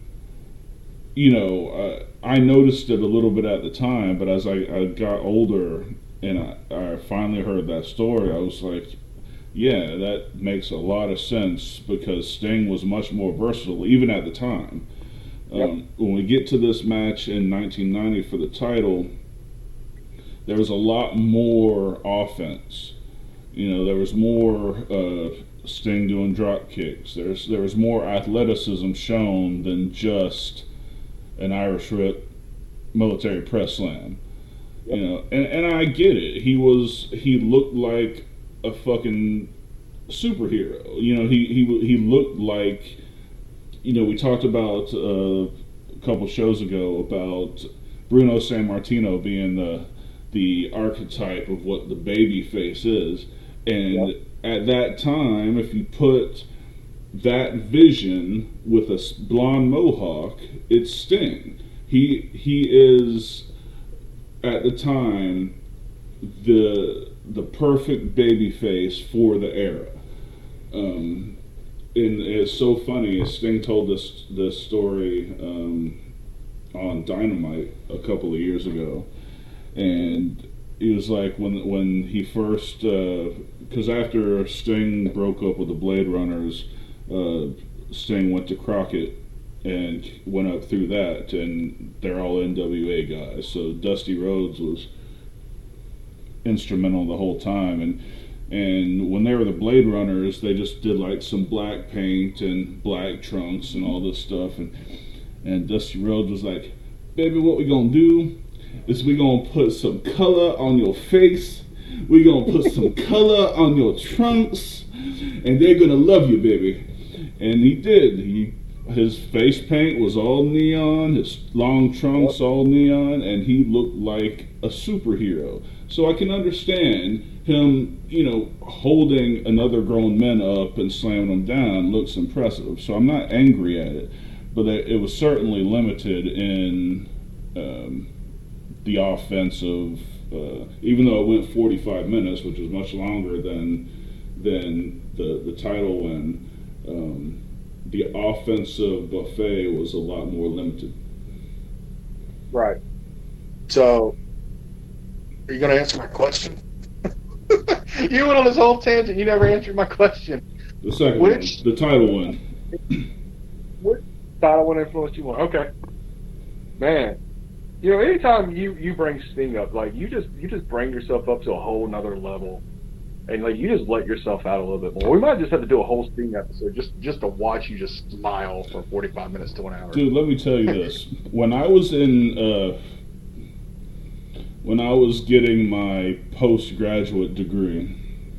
I noticed it a little bit at the time, but as I got older and I finally heard that story, I was like, yeah, that makes a lot of sense, because Sting was much more versatile, even at the time. Yep. When we get to this match in 1990 for the title, there was a lot more offense. There was more Sting doing drop kicks. There was more athleticism shown than just an Irish whip military press slam. Yep. And I get it. He looked like a fucking superhero. He looked like, we talked about a couple shows ago about Bruno Sammartino being the archetype of what the baby face is. And yep. At that time, if you put that vision with a blonde mohawk, it's Sting. He is, at the time, the perfect baby face for the era. And it's so funny. Sting told this story on Dynamite a couple of years ago, and he was like, when he first, because after Sting broke up with the Blade Runners, Sting went to Crockett and went up through that, and they're all NWA guys. So Dusty Rhodes was instrumental the whole time, and when they were the Blade Runners, they just did like some black paint and black trunks and all this stuff, and Dusty Rhodes was like, baby, what we gonna do is we gonna put some color on your face, we gonna put some color on your trunks, and they're gonna love you, baby. And he did. His face paint was all neon, his long trunks all neon, and he looked like a superhero. So I can understand him, holding another grown man up and slamming them down looks impressive. So I'm not angry at it, but it was certainly limited in the offensive, even though it went 45 minutes, which was much longer than the title win. The offensive buffet was a lot more limited. Right. So, are you going to answer my question? You went on this whole tangent. You never answered my question. The second one, the title win. Which title win influenced you more? Okay. Man, anytime you bring Sting up, like you just bring yourself up to a whole nother level. And like you just let yourself out a little bit more. We might just have to do a whole Sting episode just to watch you just smile for 45 minutes to an hour. Dude, let me tell you this: when I was getting my postgraduate degree,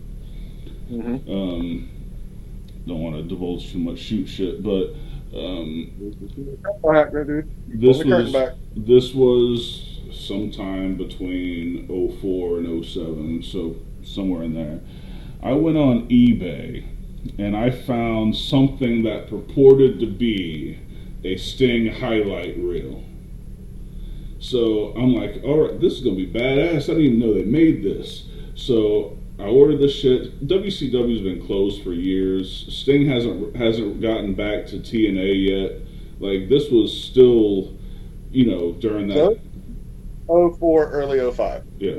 don't want to divulge too much shoot shit, but this was sometime between 04 and 07, so somewhere in there. I went on eBay and I found something that purported to be a Sting highlight reel. So I'm like, all right, this is gonna be badass. I didn't even know they made this. So I ordered this shit. WCW's been closed for years. Sting hasn't gotten back to TNA yet. Like, this was still, during that 04, early 05. Yeah.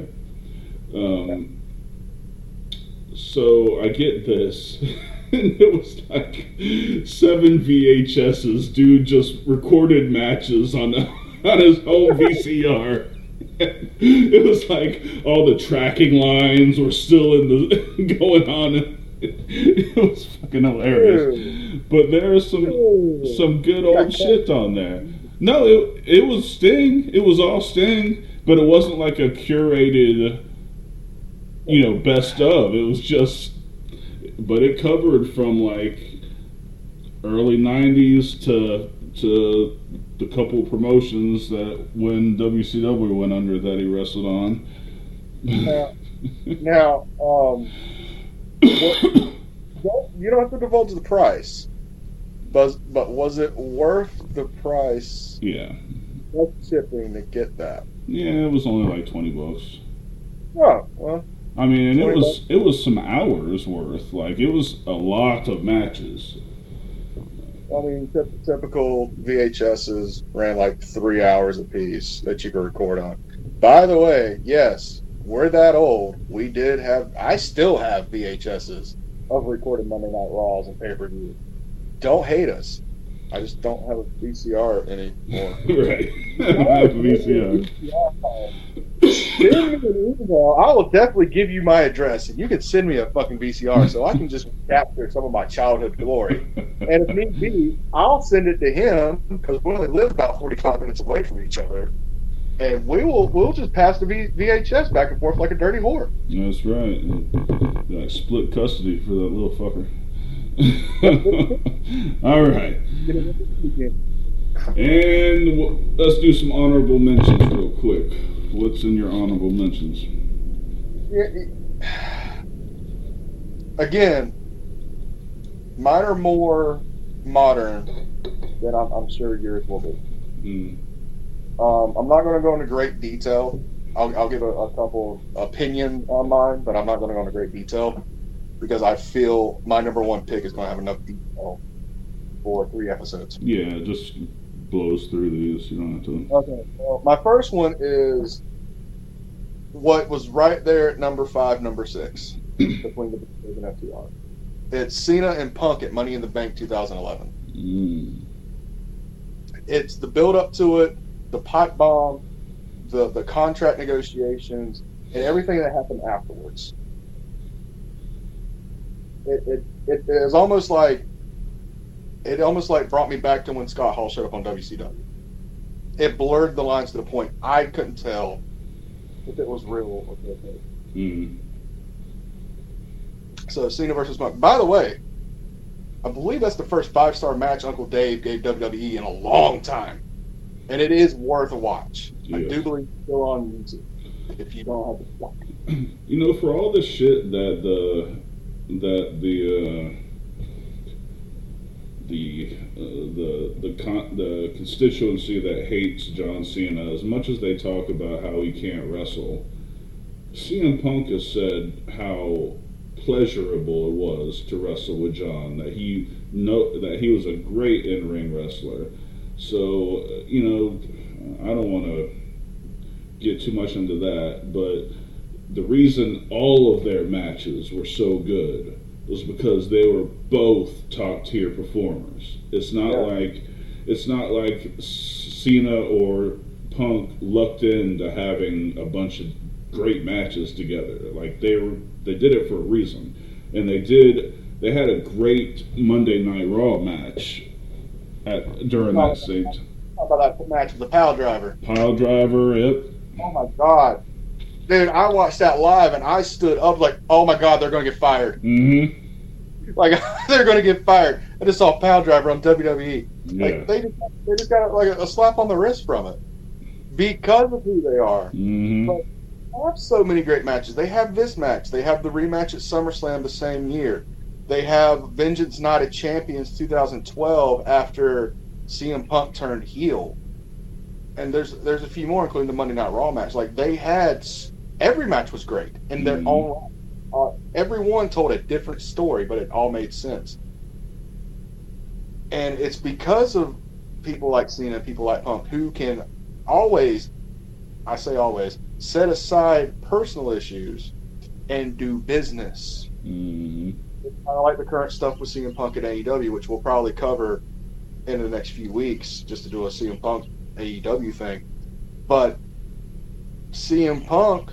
So I get this, and it was like 7 VHSs. Dude just recorded matches on his home VCR. It was like all the tracking lines were still going on. It was fucking hilarious. But there is some good old shit on there. No, it was Sting. It was all Sting, but it wasn't like a curated best of. It was just, but it covered from like early '90s to the couple promotions that when WCW went under that he wrestled on. Now, you don't have to divulge the price, but was it worth the price? Yeah. Of shipping to get that? Yeah, it was only like $20. Oh, well. I mean, and $20. it was some hours worth. Like it was a lot of matches. I mean, typical VHSs ran like 3 hours a piece that you could record on. By the way, yes, we're that old. I still have VHSs of recorded Monday Night Raws and pay-per-view. Don't hate us. I just don't have a VCR anymore. Right. I don't have a VCR. Send me an email. I will definitely give you my address, and you can send me a fucking VCR so I can just capture some of my childhood glory. And if need be, I'll send it to him because we only live about 45 minutes away from each other, and we'll just pass the VHS back and forth like a dirty whore. That's right. Like split custody for that little fucker. All right. And let's do some honorable mentions real quick. What's in your honorable mentions? Again, mine are more modern than I'm sure yours will be. I'm not going to go into great detail. I'll give a couple opinions on mine, but I'm not going to go into great detail because I feel my number one pick is going to have enough detail for 3 episodes. Yeah, just blows through these. You don't have to. Okay. Well, my first one is what was right there at number 5, number 6 between the Bears and FTR. It's Cena and Punk at Money in the Bank 2011. It's the build up to it, the pipe bomb, the contract negotiations, and everything that happened afterwards. It is almost like brought me back to when Scott Hall showed up on WCW. It blurred the lines to the point I couldn't tell if it was real or fake. So Cena versus Punk. By the way, I believe that's the first 5-star match Uncle Dave gave WWE in a long time, and it is worth a watch. Yeah. I do believe it's still on YouTube if you don't have to watch. For all the shit that the constituency that hates John Cena, as much as they talk about how he can't wrestle, CM Punk has said how pleasurable it was to wrestle with John, that he was a great in-ring wrestler. So, I don't want to get too much into that, but the reason all of their matches were so good was because they were both top-tier performers. It's not like Cena or Punk lucked into having a bunch of great matches together. Like they did it for a reason, and they had a great Monday Night Raw match during that same. How about that match with the pile driver? Pile driver, yep. Oh my god, dude! I watched that live and I stood up like, oh my god, they're going to get fired. Like they're going to get fired. I just saw pile driver on WWE. Yeah. Like they just got like a slap on the wrist from it because of who they are. But they have so many great matches. They have this match. They have the rematch at SummerSlam the same year. They have Vengeance Night at Champions 2012 after CM Punk turned heel. And there's a few more, including the Monday Night Raw match. Like they had, every match was great, and they're all everyone told a different story, but it all made sense. And it's because of people like Cena, people like Punk, who can always, I say always, set aside personal issues and do business. It's kind of like the current stuff with CM Punk at AEW, which we'll probably cover in the next few weeks, just to do a CM Punk AEW thing. But CM Punk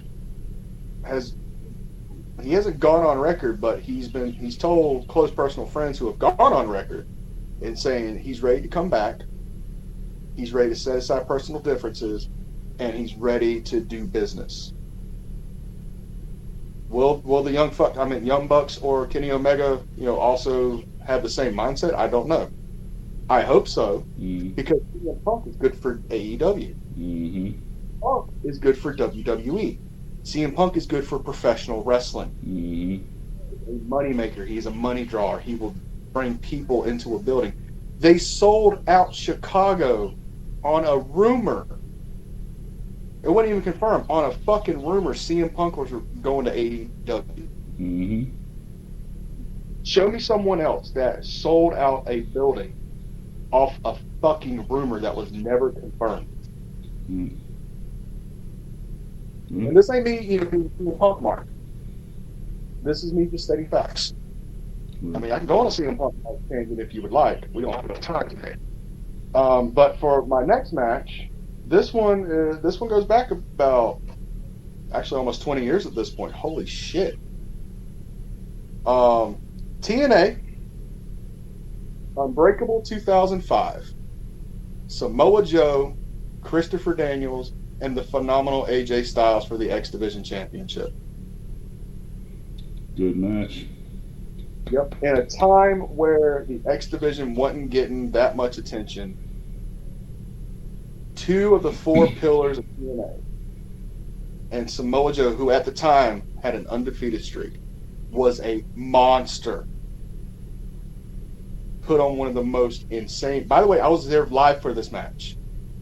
hasn't gone on record, but he's told close personal friends who have gone on record in saying he's ready to come back, he's ready to set aside personal differences, and he's ready to do business. Will the Young Bucks or Kenny Omega, also have the same mindset? I don't know. I hope so, because CM Punk is good for AEW. Mm-hmm. Punk is good for WWE. CM Punk is good for professional wrestling. Mm-hmm. A moneymaker. He's a money drawer. He will bring people into a building. They sold out Chicago on a rumor. It wasn't even confirmed. On a fucking rumor, CM Punk was going to AEW. Mm-hmm. Show me someone else that sold out a building off a fucking rumor that was never confirmed. Mm-hmm. And this ain't me, being a Punk mark. This is me just stating facts. I mean, I can go on a CM Punk tangent if you would like. We don't have enough time today. But for my next match, this one goes back about actually almost 20 years at this point. Holy shit. TNA Unbreakable 2005. Samoa Joe, Christopher Daniels, and the phenomenal AJ Styles for the X Division Championship. Good match. Yep. In a time where the X Division wasn't getting that much attention, two of the four pillars of TNA and Samoa Joe, who at the time had an undefeated streak, was a monster. Put on one of the most insane... By the way, I was there live for this match.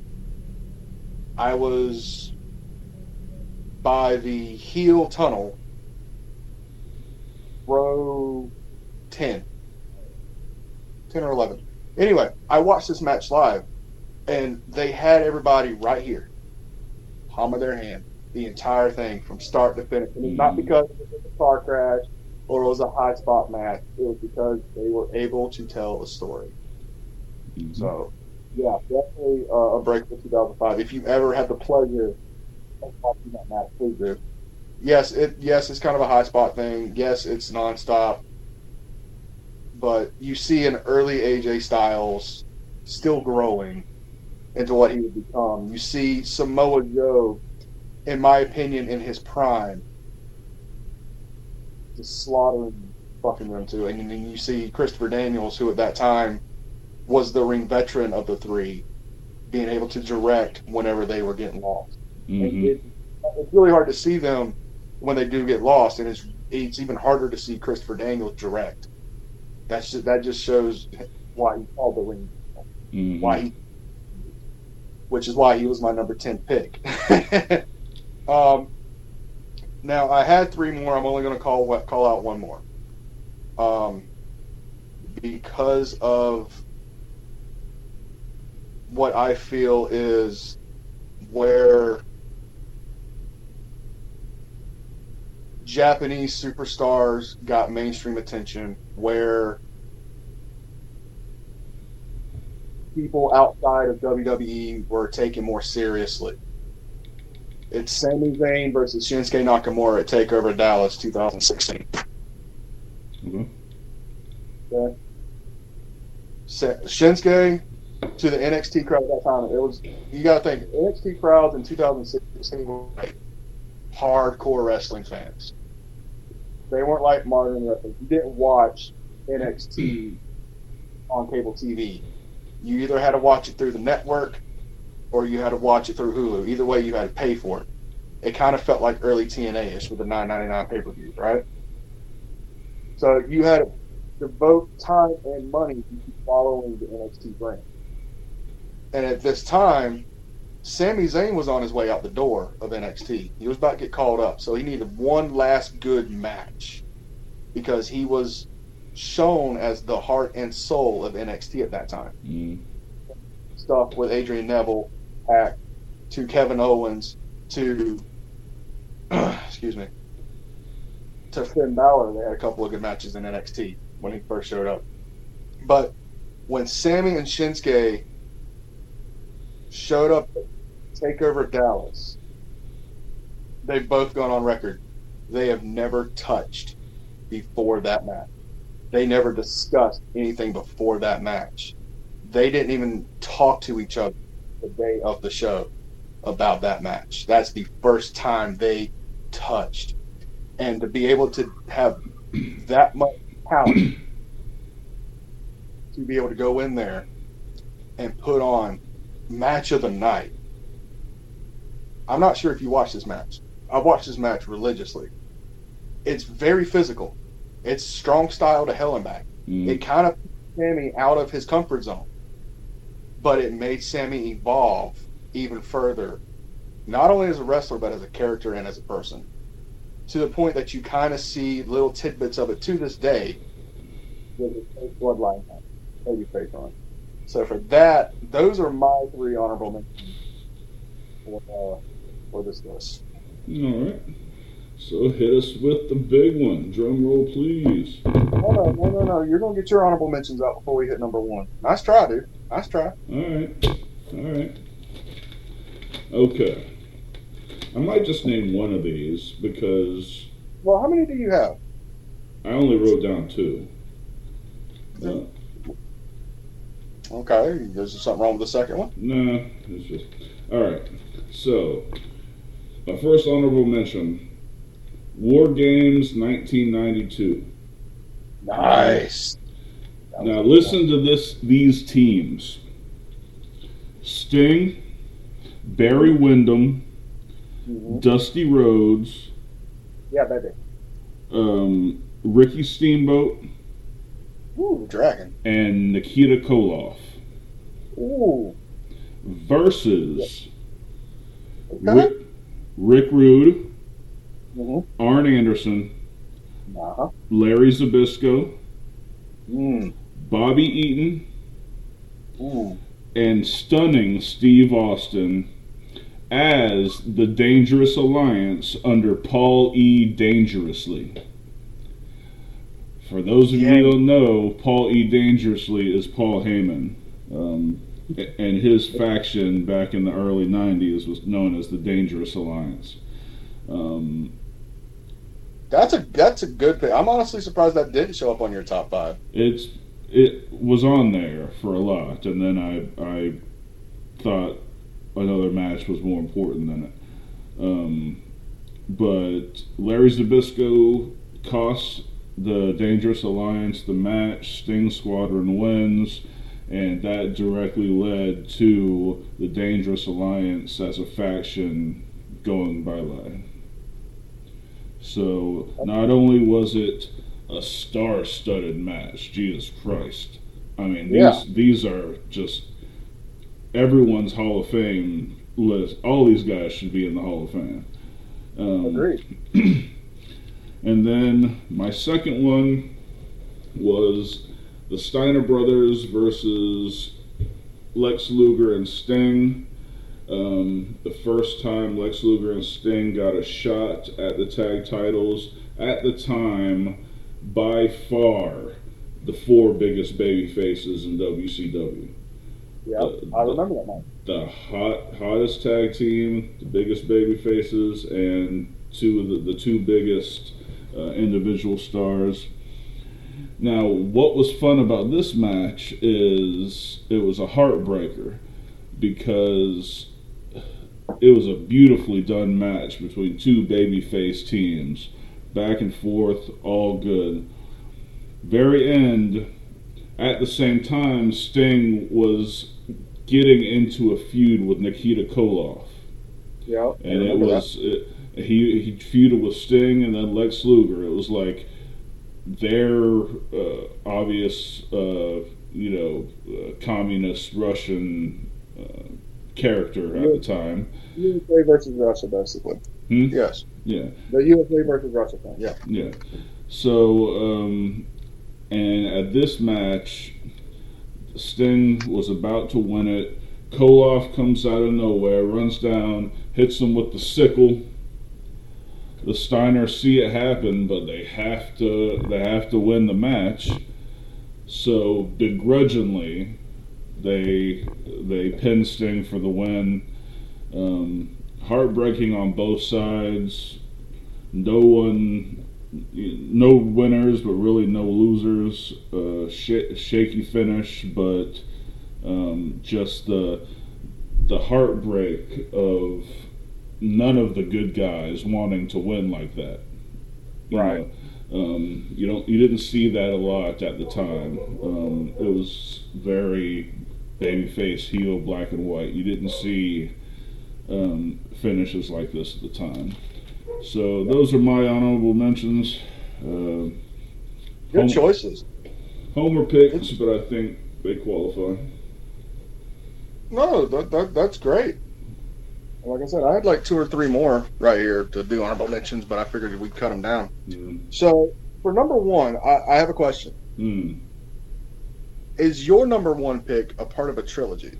I was by the heel tunnel, row 10 or 11. Anyway, I watched this match live, and they had everybody right here, palm of their hand, the entire thing from start to finish. And it's not because it was a car crash or it was a high spot match. It was because they were able to tell a story. Mm-hmm. So, yeah, definitely Unbreakable 2005. If you ever had the pleasure of watching that match, please do. Yes, it's kind of a high spot thing. Yes, it's nonstop. But you see an early AJ Styles still growing into what he would become. You see Samoa Joe, in my opinion, in his prime, just slaughtering fucking them too. And then you see Christopher Daniels, who at that time was the ring veteran of the three, being able to direct whenever they were getting lost. Mm-hmm. And it's really hard to see them when they do get lost, and it's even harder to see Christopher Daniels direct. That just shows why he called the ring. Mm-hmm. Which is why he was my number 10 pick. Now, I had three more. I'm only going to call out one more. Because of what I feel is where Japanese superstars got mainstream attention, where people outside of WWE were taken more seriously. It's Sami Zayn versus Shinsuke Nakamura at TakeOver Dallas 2016. Mm-hmm. Okay. Shinsuke to the NXT crowd at that time. It was, you got to think, NXT crowds in 2016 were like hardcore wrestling fans. They weren't like modern wrestling. You didn't watch NXT on cable TV. You either had to watch it through the network or you had to watch it through Hulu. Either way, you had to pay for it. It kind of felt like early TNA-ish with the $9.99 pay-per-views, right? So you had to devote time and money to keep following the NXT brand. And at this time, Sami Zayn was on his way out the door of NXT. He was about to get called up, so he needed one last good match because he was shown as the heart and soul of NXT at that time. Mm. Stuff with Adrian Neville, Pac, to Kevin Owens, to excuse me, to Finn Balor. They had a couple of good matches in NXT when he first showed up. But when Sami and Shinsuke showed up at TakeOver Dallas, they've both gone on record. They have never touched before that match. They never discussed anything before that match. They didn't even talk to each other the day of the show about that match. That's the first time they touched. And to be able to have that much talent, to be able to go in there and put on match of the night. I'm not sure if you watched this match. I've watched this match religiously. It's very physical. It's strong style to hell and back. It kind of put Sammy out of his comfort zone. But it made Sammy evolve even further, not only as a wrestler, but as a character and as a person. To the point that you kind of see little tidbits of it to this day with his bloodline babyface on. So for that, those are my 3 honorable mentions for this list. All right. So hit us with the big one. Drum roll, please. No. You're going to get your honorable mentions out before we hit number 1. Nice try, dude. Nice try. All right. Okay. I might just name one of these because... Well, how many do you have? I only wrote down 2. Okay. Is there something wrong with the second one? No, it's just... All right. So, my first honorable mention, War Games 1992. Nice. Now listen to these teams. Sting, Barry Windham, Dusty Rhodes, Yeah, baby. Ricky Steamboat, Ooh, Dragon. and Nikita Koloff Ooh. versus Okay. Rick Rude, Mm-hmm. Arn Anderson, Uh-huh. Larry Zbyszko, Mm. Bobby Eaton, Ooh. and stunning Steve Austin as the Dangerous Alliance under Paul E. Dangerously. For those of you who don't know, Paul E. Dangerously is Paul Heyman. And his faction back in the early 90s was known as the Dangerous Alliance. That's a good pick. I'm honestly surprised that didn't show up on your top 5. It was on there for a lot, and then I thought another match was more important than it. But Larry Zbyszko costs the Dangerous Alliance the match. Sting Squadron wins, and that directly led to the Dangerous Alliance as a faction going bye-bye. So not only was it a star-studded match, Jesus Christ. I mean, these are just everyone's Hall of Fame list. All these guys should be in the Hall of Fame. Agreed. And then my second one was the Steiner Brothers versus Lex Luger and Sting. The first time Lex Luger and Sting got a shot at the tag titles, at the time, by far, the 4 biggest baby faces in WCW. Yeah, I remember that match. The hottest tag team, the biggest baby faces, and the 2 biggest individual stars. Now, what was fun about this match is it was a heartbreaker because it was a beautifully done match between 2 babyface teams, back and forth, all good. Very end, at the same time, Sting was getting into a feud with Nikita Koloff. Yeah, And it was he feuded with Sting and then Lex Luger. It was like their obvious, communist Russian character at the time. USA versus Russia, basically. Yes. Yeah. The USA versus Russia thing. Yeah. Yeah. So, and at this match, Sting was about to win it. Koloff comes out of nowhere, runs down, hits him with the sickle. The Steiners see it happen, but they have to win the match. So begrudgingly, they pin Sting for the win. Heartbreaking on both sides. No winners, but really no losers. Shaky finish, but just the heartbreak of none of the good guys wanting to win like that. Right. You didn't see that a lot at the time. It was very babyface, heel, black and white. You didn't see finishes like this at the time. So those are my honorable mentions. Good choices. Homer picks, but I think they qualify. No, that's great. Like I said, I had like 2 or 3 more right here to do honorable mentions, but I figured we'd cut them down. So for number 1, I have a question. Is your number 1 pick a part of a trilogy?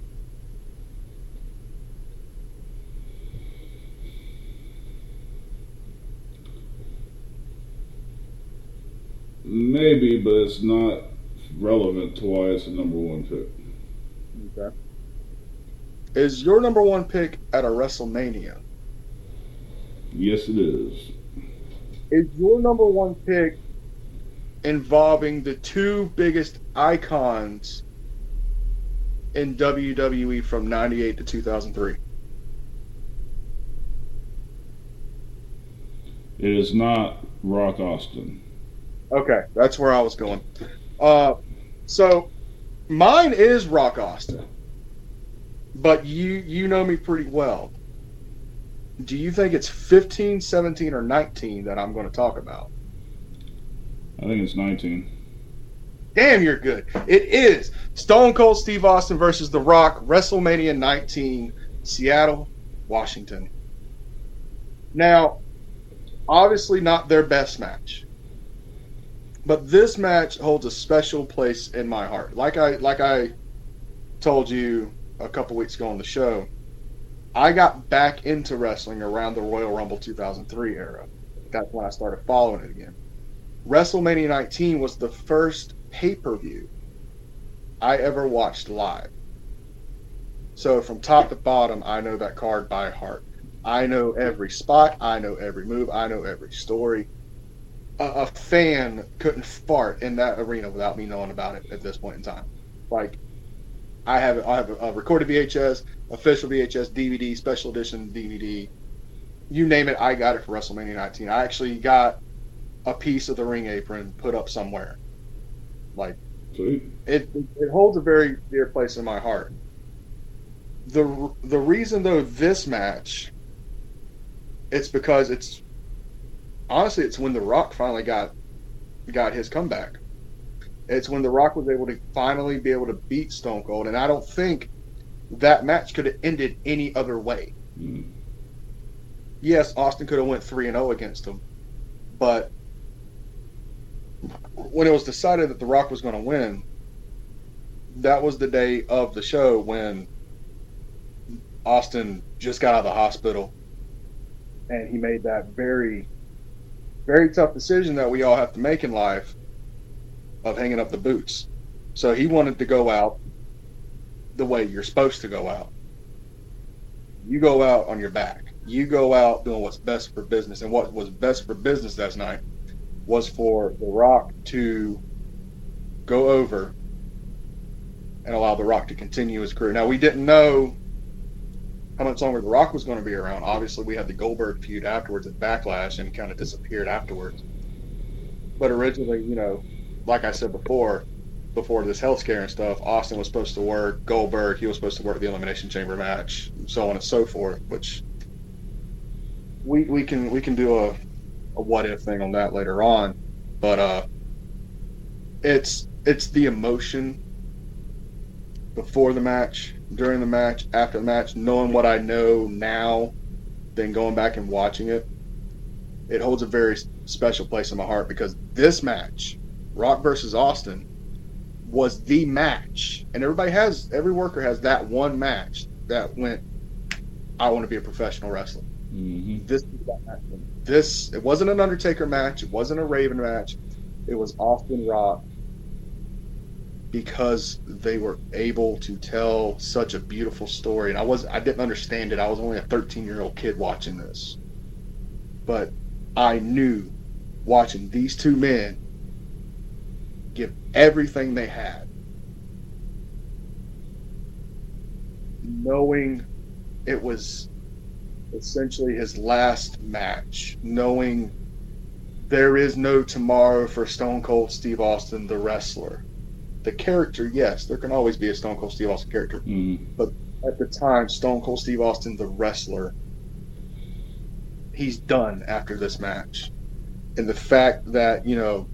Maybe, but it's not relevant to why it's a number 1 pick. Okay. Is your number 1 pick at a WrestleMania? Yes, it is. Is your number 1 pick involving the 2 biggest icons in WWE from 98 to 2003? It is not Rock Austin. Okay, that's where I was going. So mine is Rock Austin, but you know me pretty well. Do you think it's 15, 17, or 19 that I'm going to talk about? I think it's 19. Damn, you're good. It is Stone Cold Steve Austin versus The Rock, WrestleMania 19, Seattle, Washington. Now, obviously not their best match, but this match holds a special place in my heart. Like I told you a couple weeks ago on the show, I got back into wrestling around the Royal Rumble 2003 era. That's when I started following it again. WrestleMania 19 was the first pay-per-view I ever watched live. So from top to bottom, I know that card by heart. I know every spot. I know every move. I know every story. A fan couldn't fart in that arena without me knowing about it at this point in time. Like, I have a recorded VHS, official VHS, DVD, special edition DVD. You name it, I got it for WrestleMania 19. I actually got a piece of the ring apron put up somewhere. Like, it holds a very dear place in my heart. The reason though this match, it's because it's when The Rock finally got his comeback. It's when The Rock was able to finally be able to beat Stone Cold, and I don't think that match could have ended any other way. Yes, Austin could have went 3-0 against him, but when it was decided that The Rock was going to win, that was the day of the show when Austin just got out of the hospital, and he made that very, very tough decision that we all have to make in life of hanging up the boots. So he wanted to go out the way you're supposed to go out. You go out on your back. You go out doing what's best for business. And what was best for business that night was for The Rock to go over and allow The Rock to continue his career. Now, we didn't know how much longer The Rock was going to be around. Obviously, we had the Goldberg feud afterwards at Backlash, and he kind of disappeared afterwards. But originally, like I said before this health scare and stuff, Austin was supposed to work Goldberg. He was supposed to work the Elimination Chamber match, so on and so forth. Which we can do a what if thing on that later on. But it's the emotion before the match, during the match, after the match, knowing what I know now, then going back and watching it. It holds a very special place in my heart because this match, Rock versus Austin, was the match. And every worker has that one match that went, I want to be a professional wrestler. Mm-hmm. This is that match. It wasn't an Undertaker match. It wasn't a Raven match. It was Austin Rock, because they were able to tell such a beautiful story. And I didn't understand it. I was only a 13-year-old kid watching this. But I knew, watching these two men give everything they had, knowing it was essentially his last match, knowing there is no tomorrow for Stone Cold Steve Austin, the wrestler. The character, yes, there can always be a Stone Cold Steve Austin character. But at the time, Stone Cold Steve Austin, the wrestler, he's done after this match. And the fact that, you know,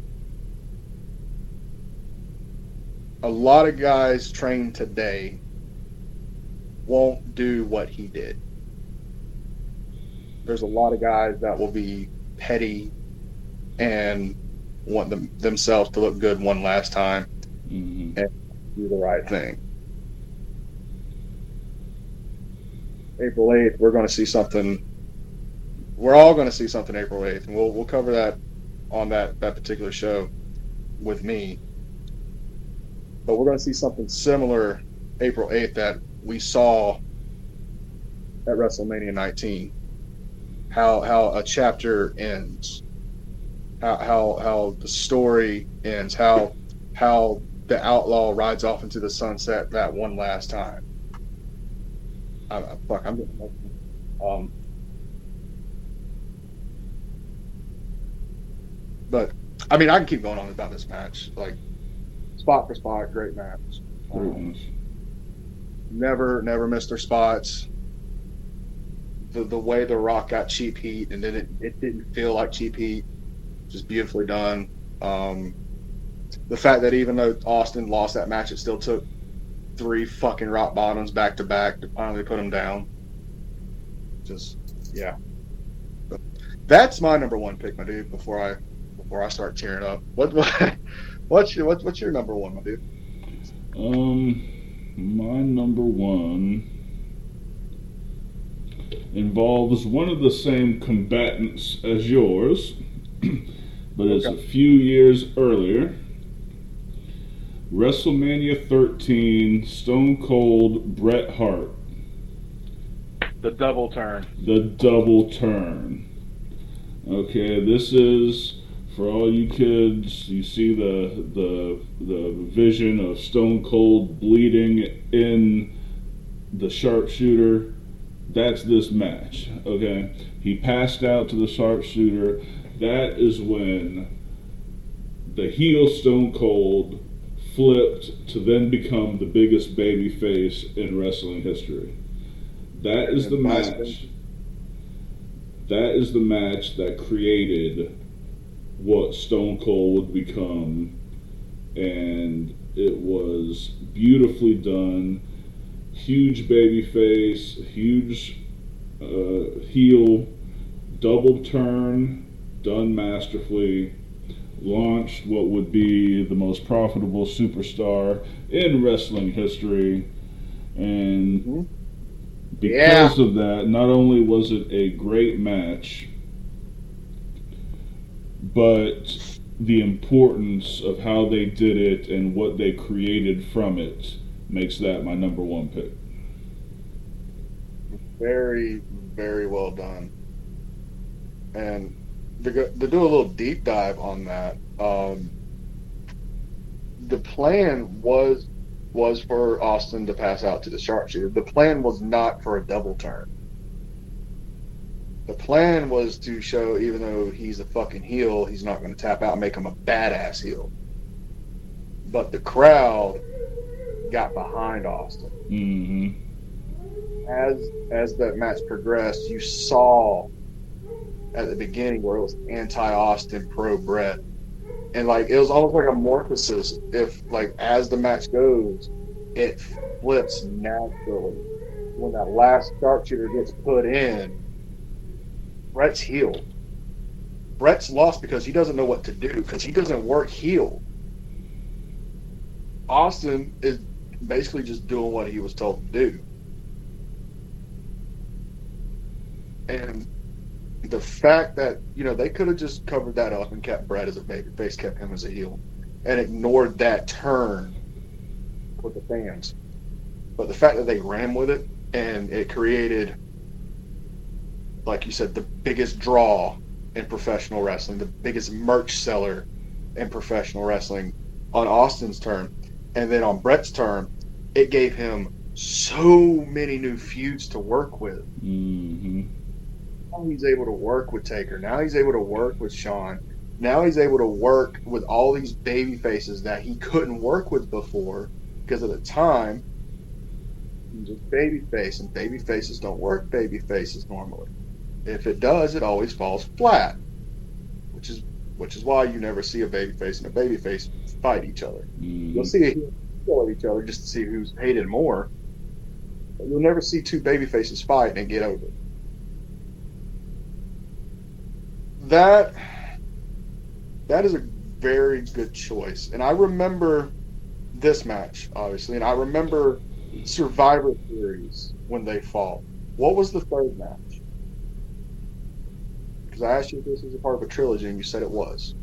a lot of guys trained today won't do what he did. There's a lot of guys that will be petty and want themselves to look good one last time and do the right thing. April 8th, we're going to see something. We're all going to see something April 8th, and we'll cover that on that particular show with me. But we're going to see something similar April 8th that we saw at WrestleMania 19. How a chapter ends, how the story ends, how the outlaw rides off into the sunset that one last time. I'm getting emotional. But I mean, I can keep going on about this match, like spot for spot, great match. Never missed their spots. The way The Rock got cheap heat, and then it didn't feel like cheap heat, just beautifully done. The fact that even though Austin lost that match, it still took 3 fucking rock bottoms back to back to finally put him down. Just, yeah. But that's my number one pick, my dude. Before I start tearing up, what's your number one, my dude? My number one involves one of the same combatants as yours, but it's a few years earlier. WrestleMania 13, Stone Cold Bret Hart. The double turn. Okay, this is for all you kids. You see the vision of Stone Cold bleeding in the sharpshooter. That's this match. Okay, he passed out to the sharpshooter. That is when the heel Stone Cold flipped to then become the biggest babyface in wrestling history. That is the match. That is the match that created what Stone Cold would become, and it was beautifully done. Huge babyface, huge heel, double turn, done masterfully. Launched what would be the most profitable superstar in wrestling history, and because of that, not only was it a great match, but the importance of how they did it and what they created from it makes that my number one pick. Very, very well done. And to do a little deep dive on that, the plan was for Austin to pass out to the sharpshooter. The plan was not for a double turn. The plan was to show, even though he's a fucking heel, he's not going to tap out and make him a badass heel. But the crowd got behind Austin. As that match progressed, you saw at the beginning where it was anti-Austin, pro-Bret. And like it was almost like a morphosis. If like as the match goes, it flips naturally. When that last sharpshooter gets put in, Bret's heel. Bret's lost because he doesn't know what to do, because he doesn't work heel. Austin is basically just doing what he was told to do. And the fact that, you know, they could have just covered that up and kept Bret as a babyface, kept him as a heel, and ignored that turn with the fans. But the fact that they ran with it, and it created, like you said, the biggest draw in professional wrestling, the biggest merch seller in professional wrestling on Austin's term, and then on Bret's term, it gave him so many new feuds to work with. now he's able to work with Taker. Now he's able to work with Shawn. Now he's able to work with all these baby faces that he couldn't work with before because at the time he was just baby face, and baby faces don't work baby faces normally. If it does, it always falls flat, which is why you never see a baby face and a baby face fight each other. You'll see a heel kill at each other just to see who's hated more. But you'll never see two baby faces fight and get over it. That is a very good choice. And I remember this match, obviously, and I remember Survivor Series when they fought. What was the third match? Because I asked you if this was a part of a trilogy, and you said it was.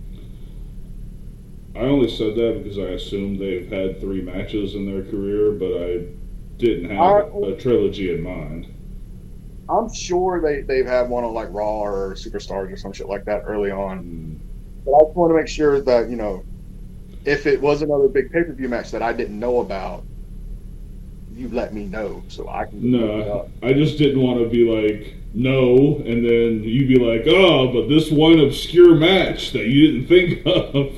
I only said that because I assumed they've had 3 matches in their career, but I didn't have a trilogy in mind. I'm sure they've had one on like Raw or Superstars or some shit like that early on. But I just want to make sure that, if it was another big pay-per-view match that I didn't know about, you let me know so I can look it up. I just didn't want to be like, no, and then you'd be like, oh, but this one obscure match that you didn't think of.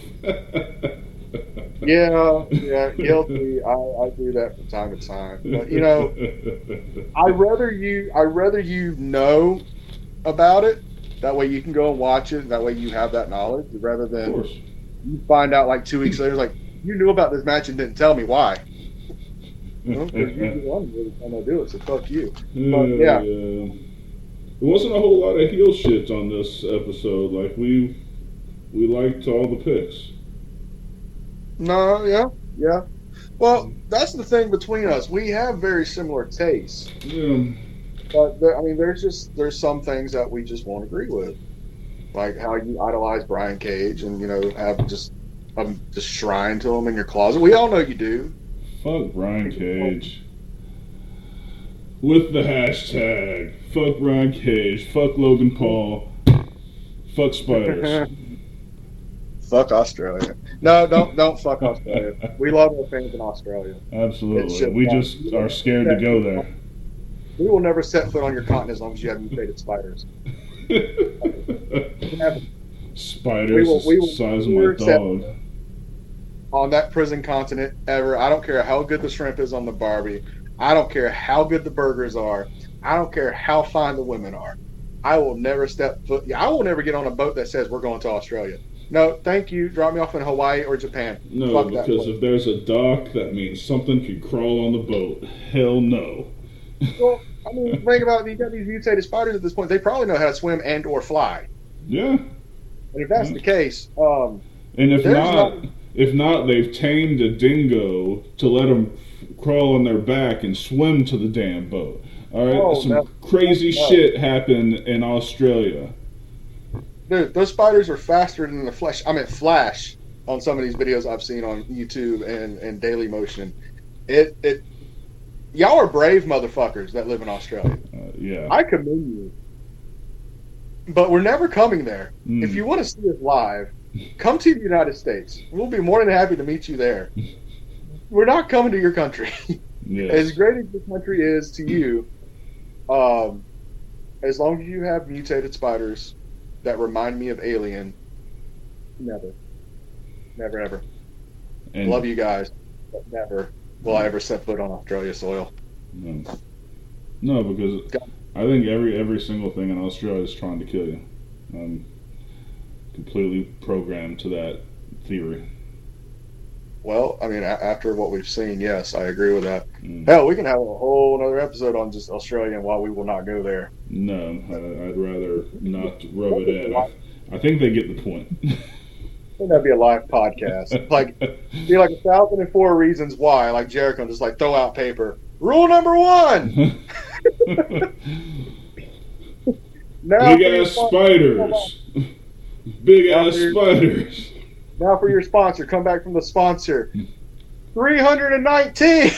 Yeah, guilty. I do that from time to time. But I'd rather you know about it. That way you can go and watch it. That way you have that knowledge, rather than you find out like 2 weeks later, like, you knew about this match and didn't tell me why. Because you're the one who's going to do it, so fuck you. But yeah. There wasn't a whole lot of heel shit on this episode. Like, we liked all the picks. No, yeah. Well, that's the thing between us. We have very similar tastes. Yeah. But there's some things that we just won't agree with, like how you idolize Brian Cage and have just a shrine to him in your closet. We all know you do. Fuck Brian Cage. With the hashtag, fuck Brian Cage, fuck Logan Paul, fuck spiders. Fuck Australia. No, don't fuck Australia. We love our fans in Australia. Absolutely. We just are scared to go there. We will never set foot on your continent as long as you have mutated spiders. Spiders the size of my dog. On that prison continent ever. I don't care how good the shrimp is on the Barbie. I don't care how good the burgers are. I don't care how fine the women are. I will never step foot. I will never get on a boat that says we're going to Australia. No, thank you. Drop me off in Hawaii or Japan. No, fuck because if there's a dock, that means something can crawl on the boat. Hell no. Well, I mean, think about it. You got these mutated spiders at this point. They probably know how to swim and or fly. Yeah. And if that's the case, and if not, they've tamed a dingo to let them crawl on their back and swim to the damn boat. All right, some crazy shit happened in Australia. Dude, those spiders are faster than the Flash. I mean, Flash on some of these videos I've seen on YouTube and Daily Motion. Y'all are brave motherfuckers that live in Australia. Yeah. I commend you. But we're never coming there. If you want to see us live, come to the United States. We'll be more than happy to meet you there. We're not coming to your country. Yes. As great as your country is to you, as long as you have mutated spiders that remind me of Alien, never, ever. And love you guys, but never will I ever set foot on Australia soil. No, because I think every single thing in Australia is trying to kill you. I'm completely programmed to that theory. Well, I mean, after what we've seen, yes, I agree with that. Hell, we can have a whole other episode on just Australia and why we will not go there. No, I'd rather not rub it in. I think they get the point. I think that'd be a live podcast. Be like 1,004 reasons why, like Jericho, just like throw out paper. Rule number 1! Big ass spiders. Big ass spiders. Now for your sponsor. Come back from the sponsor. 319!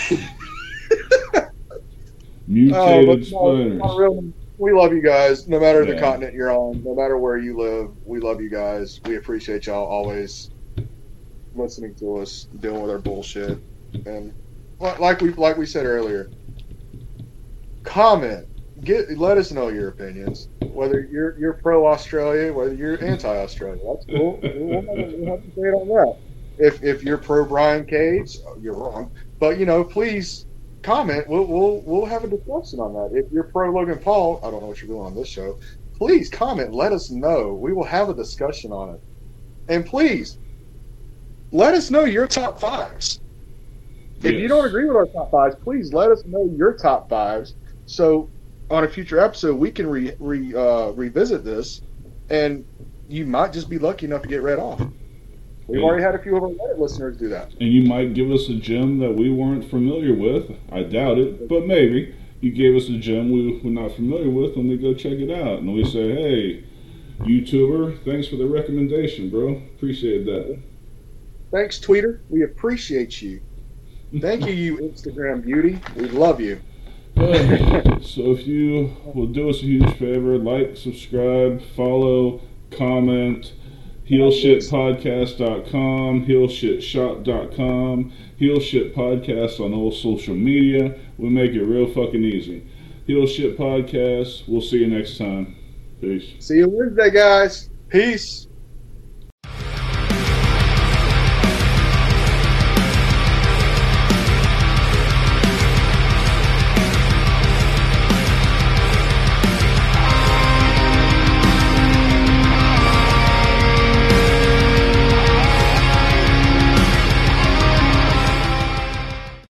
Mutated spiders. We love you guys, no matter the continent you're on, no matter where you live. We love you guys. We appreciate y'all always listening to us, dealing with our bullshit. And like we said earlier, comment, let us know your opinions. Whether you're pro Australia, whether you're anti Australia, that's cool. We'll have to say it on that. If you're pro Brian Cage, you're wrong. But please comment. We'll have a discussion on that. If you're pro Logan Paul, I don't know what you're doing on this show. Please comment. Let us know. We will have a discussion on it. And please let us know your top fives. If you don't agree with our top fives, please let us know your top fives. So on a future episode, we can revisit this, and you might just be lucky enough to get read off. We've already had a few of our Reddit listeners do that. And you might give us a gem that we weren't familiar with. I doubt it, but maybe. You gave us a gem we were not familiar with, and we go check it out. And we say, hey, YouTuber, thanks for the recommendation, bro. Appreciate that. Thanks, Tweeter. We appreciate you. Thank you, you Instagram beauty. We love you. So if you will do us a huge favor, like, subscribe, follow, comment, HeelShitPodcast.com, HeelShitShop.com, HeelShitPodcast on all social media. We make it real fucking easy. Heel Shit Podcast. We'll see you next time. Peace. See you Wednesday, guys. Peace.